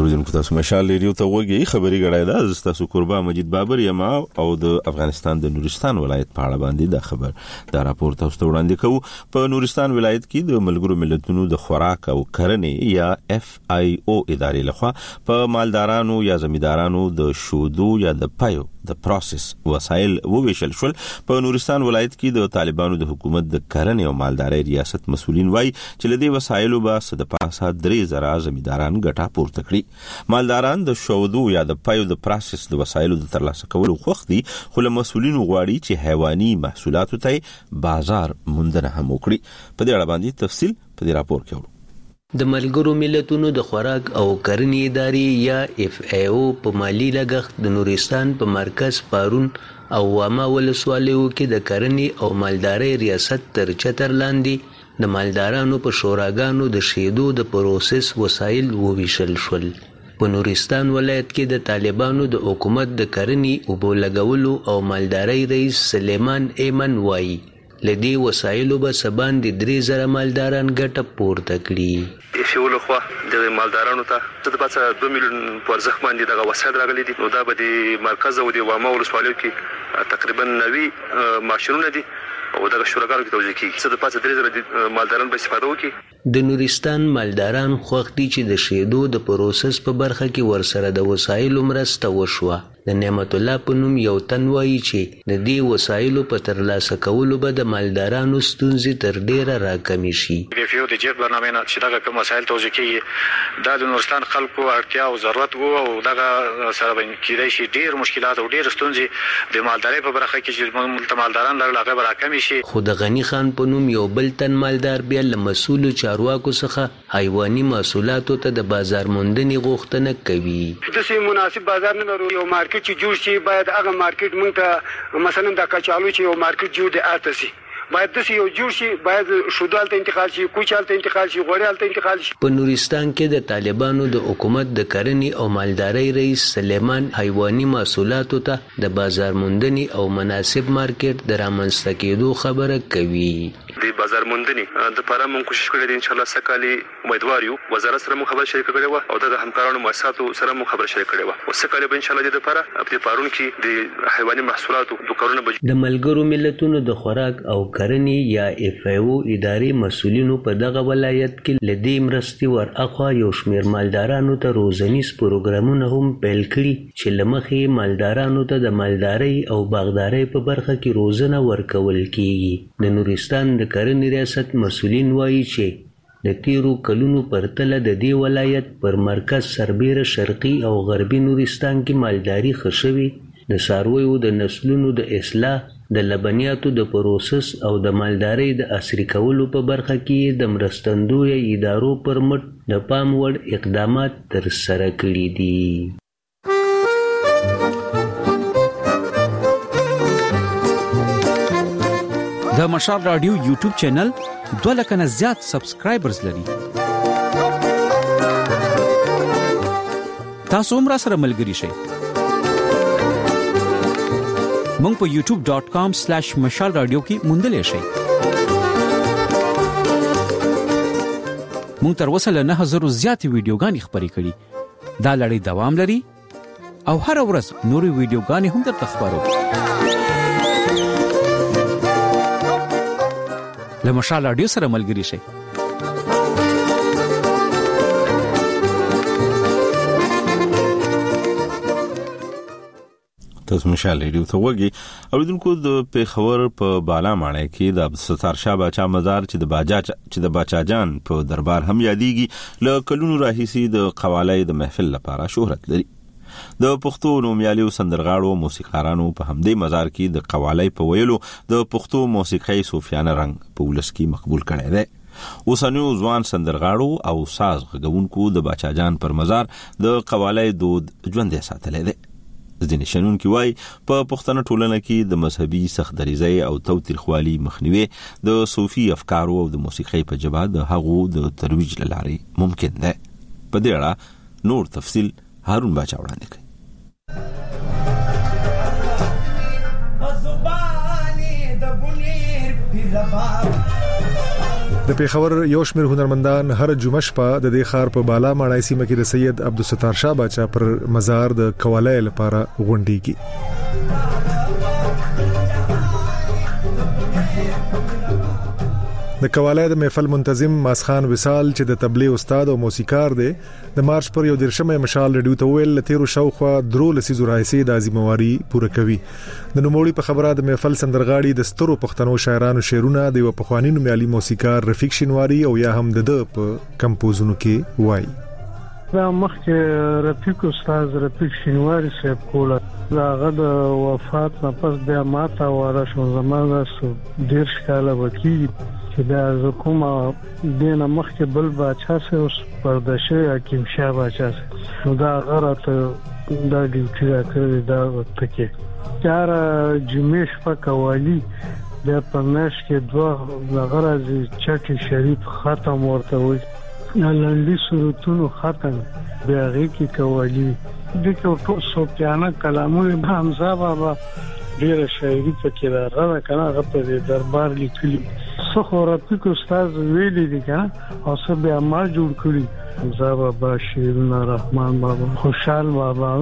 اوریدونکو تاسو مشال ریډیو ته وګورئ خبري غړای دا تاسو قربا مجید بابر یم او د افغانستان د نورستان ولایت په اړه باندې د خبر دا راپور تاسو ته وړاندې کوو په نورستان ولایت کې د ملګرو ملتونو د خوراک او کرنې یا اف آی او ادارې لخوا په مالدارانو یا زمیندارانو د شودو یا د پایو د پروسس وسایل وویشل شول. په نورستان ولایت کې د طالبانو د حکومت د کرنې او مالدارۍ ریاست مسؤلین وایي چې لدې وسایلو به صد پاسه درې زره زمینداران ګټه پورته کړي. مالداران د شودو یا د پایو د پروسس د وسایلو د ترلاسه کولو خوښ دي، خو له مسؤلینو غواړي چې حیواني محصولاتو ته بازار موندنه هم وکړي. په دې اړه باندې تفصیل په دې راپور کې ورو. د ملګرو ملتونو د خوراک او کرنې ادارې یا اف ای او په مالی لګښت د نورستان په مرکز پارون او واما ولسوالیو کې د کرنې او مالدارۍ ریاست تر چتر لاندې د مالدارانو په شوراګانو د شیدو د پروسس وسایل وویشل شول. په نورستان ولایت کې د طالبانو د حکومت د کرنې اوبو لګولو او مالدارۍ رئیس سلیمان ایمن وایي لدی وسایلو به سبان د درې زره مالداران ګټه پورته کړي. شیولو خو د مالدارانو ته د پاتہ دوه میلیون پرځخ باندې دغه وسایل راغلي دي. نو دا به د مرکز او د واما ولسوالیو کې تقریبا نوي ماشینونه دي او دغه شوراګانو کې توزیع کیږي. د پاتہ درې زره مالداران به استفاده وکړي. د نورستان مالداران خوښ دي چې د شیدو د پروسس په برخه کې ورسره د وسایلو مرسته وشوه. د نعمت الله په نوم یو تن وایي چې د دې وسایلو په ترلاسه کولو به د مالدارانو ستونزې تر ډیره راکمې شي. د فیو د جیب برنامه نه چې دغه کوم وسایل توزیع کیږي دا د نورستان خلکو اړتیا او ضرورت وو او دغه سره به کېدای شي ډیر مشکلات او ډیر ستونزې د مالدارۍ په برخه کې چې ملت مالداران لږ هغه راکمې شي. خو د غنی خان په نوم یو بل تن مالدار بیا له مسؤلو چارواکو څخه حیواني محصولاتو ته د بازار موندنې غوښتنه کوي. د سیمه مناسب بازار نه لرو. یو مارکیټ چې جوړ شي باید هغه مارکیټ مونږ ته مثلا د کچالو چې یو مارکیټ جوړ دی آته سي باید د یو جوړ شي باید شودال ته انتقال شي کوچال ته انتقال شي غوړیال ته انتقال شي. په نورستان کې د طالبانو د حکومت د کرنې او مالدارۍ رئیس سلیمان حیواني محصولاتو ته د بازار موندنې او مناسب مارکیټ د رامنځته کېدو خبره کوي. د بازار موندنې د لپاره موږ کوشش کړی دی ان شاء الله سکالي امیدوار یو وزارت سره مو خبر شریک کړی و او د همکارانو مؤسساتو سره مو خبر شریک کړی و او سکالي به ان شاء الله د لپاره په پارون کې د حیواني محصولاتو دکانونه به د ملګرو ملتونو د خوراک او کرنې یا اف ای او ادارې مسؤلینو په دغه ولایت کې لدی مرستي ور اخوا یو شمیر مالدارانو ته روزنیز پروګرامونه هم پیل کړي چې لمخې مالدارانو ته د مالدارۍ او باغدارۍ په برخه کې روزنه ورکول کیږي. د نورستان د کرنې ریاست مسؤلین وایي چې د تیرو کلونو پرتله د دې ولایت پر مرکز سربیره شرقي او غربي نورستان کې مالداري ښه شوې. د څارویو د نسلونو د اصلاح، د لبنیاتو د پروسس او د مالدارۍ د عصري کولو په برخه کې د مرستندویه ادارو پر مټ د پام وړ اقدامات ترسره کړي دي. د مشال رادیو یوټیوب چینل دوه لکه نه زیات سبسکرایبرز لري. تاسو هم را سره ملګري شئ. مونږ په یوټیوب ډاٹ کام سلیش مشال رادیو کې موندلای شئ. مونږ تر اوسه له نه هزار زیات ویډیوګانې خبرې کړي. دا لړۍ دوام لري او هر ورځ نوري ویډیوګانې هم درته خبرو. له مشال رادیو سره ملګري شئ. تاسو مشال ریډیو ته وګورئ. اوریدونکو د پیښور په بالا ماڼۍ کې د عبدالستار شاه باچا مزار چې د باجا چې د باچا جان په دربار هم یادېږي له کلونو راهیسې د قوالۍ د محفل لپاره شهرت لري. د پښتو نومیالیو سندرغاړو موسیقارانو په همدې مزار کې د قوالۍ په ویلو د پښتو موسیقۍ صوفیانه رنګ په ولس کې مقبول کړی دی. اوسنیو ځوان سندرغاړو او ساز غږونکو د باچا جان پر مزار د قوالۍ دود ژوندی ساتلی دی. ځینې شنونکي وایي په پښتنه ټولنه کې د مذهبي سختدریځۍ او توتریخوالي مخنیوي د صوفي افکارو او د موسیقۍ په ژبه د هغو د ترویج له لارې ممکن دی. په دې اړه نور تفصیل هارون باچا وړاندې کوي. د پیښور یو شمېر هنرمندان هر جمعه شپه د دې ښار په بالا ماړای سیمه کې د سید عبدالستار شاه باچا پر مزار د قوالای لپاره غونډيږي. د قوالای د محفل منتظم ماسخان وصال چې د تبلیغ استاد او موسیقار دی د مارچ پر یو درشمه مشال ریډیو ته ویل تیرو شاوخوا درو لسیزو راځي د ازمواري پوره کوي. د نوموړي په خبره د محفل سندرغاړي د سترو پښتنو شاعرانو شعرونه د یو پخوانی نومیالي موسیقار رفیق شینواری او یا هم د په کمپوزونو کې وایي. دا مخکې رفیق استاد رفیق شینواری صاحب کوله داغه د وفات نه پس بیا ماته واره شو زمانه ډیر ښکاله وکي چې دا حکومت دینه مخکې بل باچا سه اوس پردشه حکیم شاه باچا سه دا غره دا ډیوټي راکړي دا تکي چار جمیش په قوالی د پرناش کې دوه غرض چټي شریف ختم ورته وي لاندې صورتونو ختم بیا غي قوالی د ټول صوفیانه کلامونه حمزه بابا ډیره شاعري پکې راغله کنه هغه په دربار لیکلي څو رفیق استاد ویلي دي کنه او څه بیا ما جوړ کړی حمزه بابا شیرونه رحمان بابا خوشحال بابا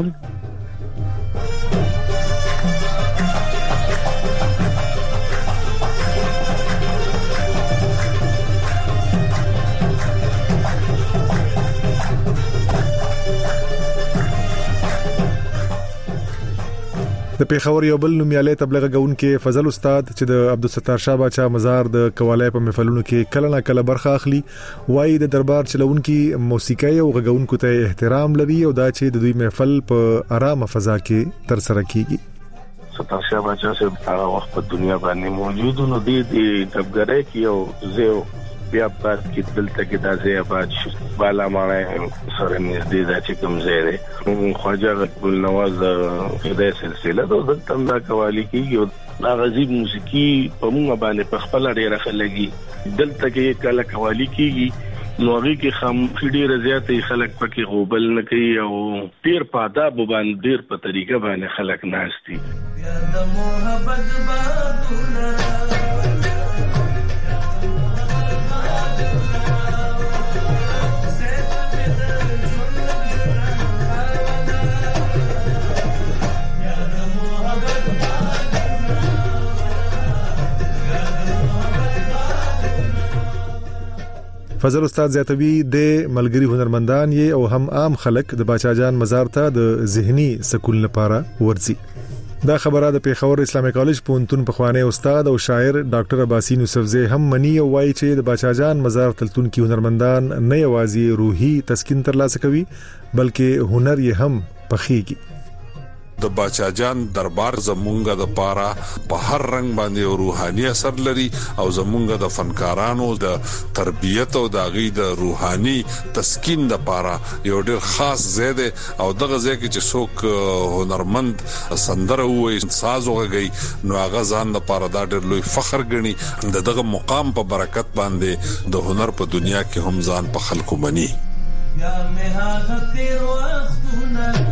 د پیښور یو بل نومیالي تبلیغ غونکې فضل استاد چې د عبدالستار شاه باچا مزار د قوالای په محفلونو کې کله نه کله برخه اخلي وایي د دربار چلونکي موسیقي او غونکو ته احترام لري او دا چې د دوی محفل په آرامه فضا کې تر سره کیږي. ستار شاه باچا سره هغه وخت په دنیا باندې موجود نو دي د کبګره کې او زه بیا پات کې دلته کې د ځای آباد شو بالا ماړه سره نږدې د چې کوم ځای دی خواجه عبدال نواز د سلسله د دلته دا قوالی کې دا غزيب موسیقي په موږ باندې په خپل ډیره خلګي دلته کې کله قوالی کېږي نو هغه کې خام ډیره زیاتې خلک پکې غوبل نه کوي او ډیر په آداب باندې ډیر په طریقه باندې خلک ناشتي د محبت بادونه فضل استاد زیاتوی د ملګری هنرمندان یې او هم عام خلک د باچا جان مزار ته د ذهني سکون لپاره ورځي. دا خبره د پیښور اسلامي کالج پونتون په خوانه استاد او شاعر ډاکټر عباسین یوسفزی هم منی او وایي چې د باچا جان مزار تلتون کې هنرمندان نه یوازې روحي تسکین ترلاسه کوي بلکې هنر یې هم پخېږي. د باچا جان دربار زمونږه د پاره په هر رنگ باندې روحاني اثر لري او زمونږه د فنکارانو د تربيت او د غي د روحاني تسکین د پاره یو ډېر خاص زیاده او دغه ځکه چې څوک هنرمند سندره وي ساز وغږي نو هغه ځان د پاره دا ډېر لوی فخر ګڼي د دغه مقام په برکت باندې د هنر په دنیا کې هم ځان په خلکو مني. یا مه هغه تیر وختونه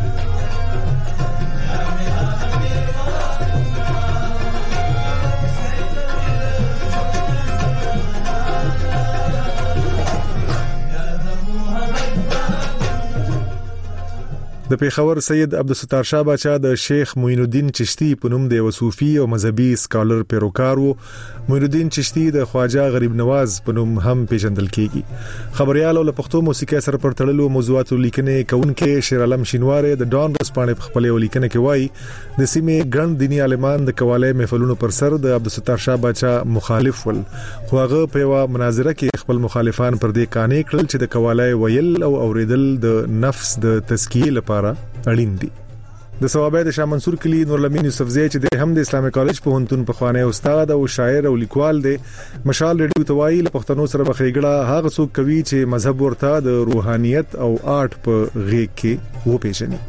د پیښور سید عبدالستار شاه باچا د شیخ معین الدین چشتی په نوم د وصوفي او مذهبي سکالر پیروکار وو. معین الدین چشتی د خواجه غریب نواز په نوم هم پیژندل کیږي. خبريال او له پښتو موسیقي سره پر تړلو موضوعاتو لیکنې کوونکې شیر عالم شینواری د ډان رسپانې په خپل لیکنه کې وایي د سیمې ګڼ دینی عالمان د قواله محفلونو پر سر د عبدالستار شاه باچا مخالف ول خو هغه په یو مناظره کې خپل مخالفان پر دې قانې کړل چې د قواله ویل او اوریدل د نفس د تزکیه لپاره اړین دي. د ثوابه د شاه منصور کلی نورلمین یوسفزی چې د هم د اسلامي کالج په هنتون په خوانه استاد او شاعر او لیکوال دی مشال ریډیو توای له پښتنو سره بخېګړه هغه څوک کوي چې مذهب ورته د روحانيت او آرټ په غېږ کې و پیژني.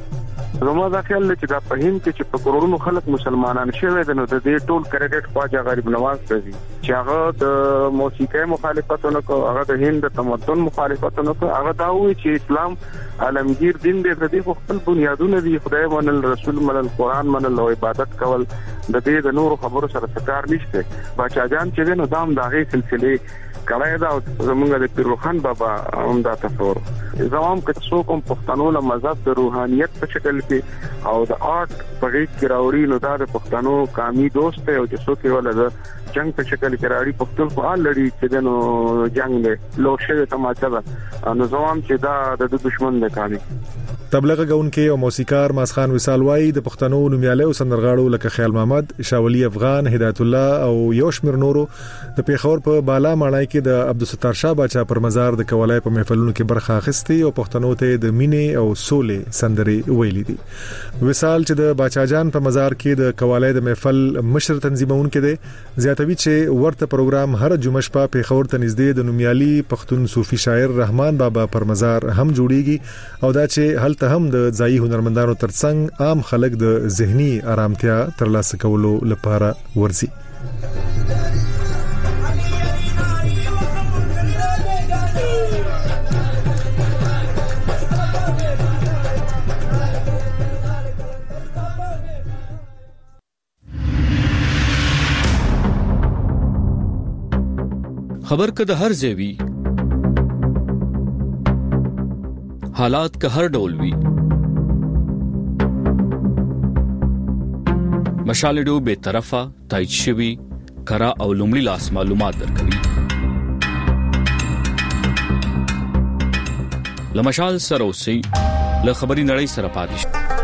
زموږ دا خیال دی چې دا په هند کې چې په کروڑونو خلک مسلمانان شوي دي نو د دې ټول کریډټ خواجه غریب نواز ته دي چې هغه د موسیقي مخالفتونه کوي، هغه د هند د تمدن مخالفتونه کوي، هغه دا وایي چې اسلام عالمگیر دین دی، د دې خپل بنیادونه دي، خدای منل، رسول منل، قران منل او عبادت کول، د دې د نورو خبرو سره څه نشته. بچا جان چې نو دام دغه سلسله کړای دا زمونږ د پیروخان بابا هم دا تصور زمام که څو کوم پښتنو له مذهب د روحانيت په شکل کې او د آرټ په کې راوړي نو دا د پښتنو قومي دوست دی او چې څوک یې ولله جنگ په شکل کې راوړي پښتون په حال لري چې نو جنگ دی لوشه تماچا ده نو زمام چې دا د دشمن دی کامي. تبلیغ غونکي او موسیقار ماسخان وصال وای د پښتنو نومیاله او سندرغاړو لکه خیال محمد، شاولی افغان، هدایت الله او یوشمیر نورو د پیښور په بالا ماڼای کې د عبدالستار شاه باچا پر مزار د کولای په محفلونو کې برخه اخیستي او پښتنو ته د مینې او سولې سندرې ویلي دي. وصال چې د باچا جان په مزار کې د کولای د محفل مشر تنظیمون کې دي زیاتوي چې ورته پروګرام هر جمعه شپه پیښور ته نږدې د نومیالي پښتون صوفي شاعر رحمان بابا پر مزار هم جوړیږي او دا چې هل ته هم د ځایي هنرمندانو ترڅنګ عام خلک د ذهني آرامتیا ترلاسه کولو لپاره ورزي. خبر که د هر ځای حالات که هر ډول وي، مشال ډیو به طرفه تایید شوی کرا او لومړی لاس معلومات درکوي. لمشال سره اوسئ له خبري نړۍ سره پاتې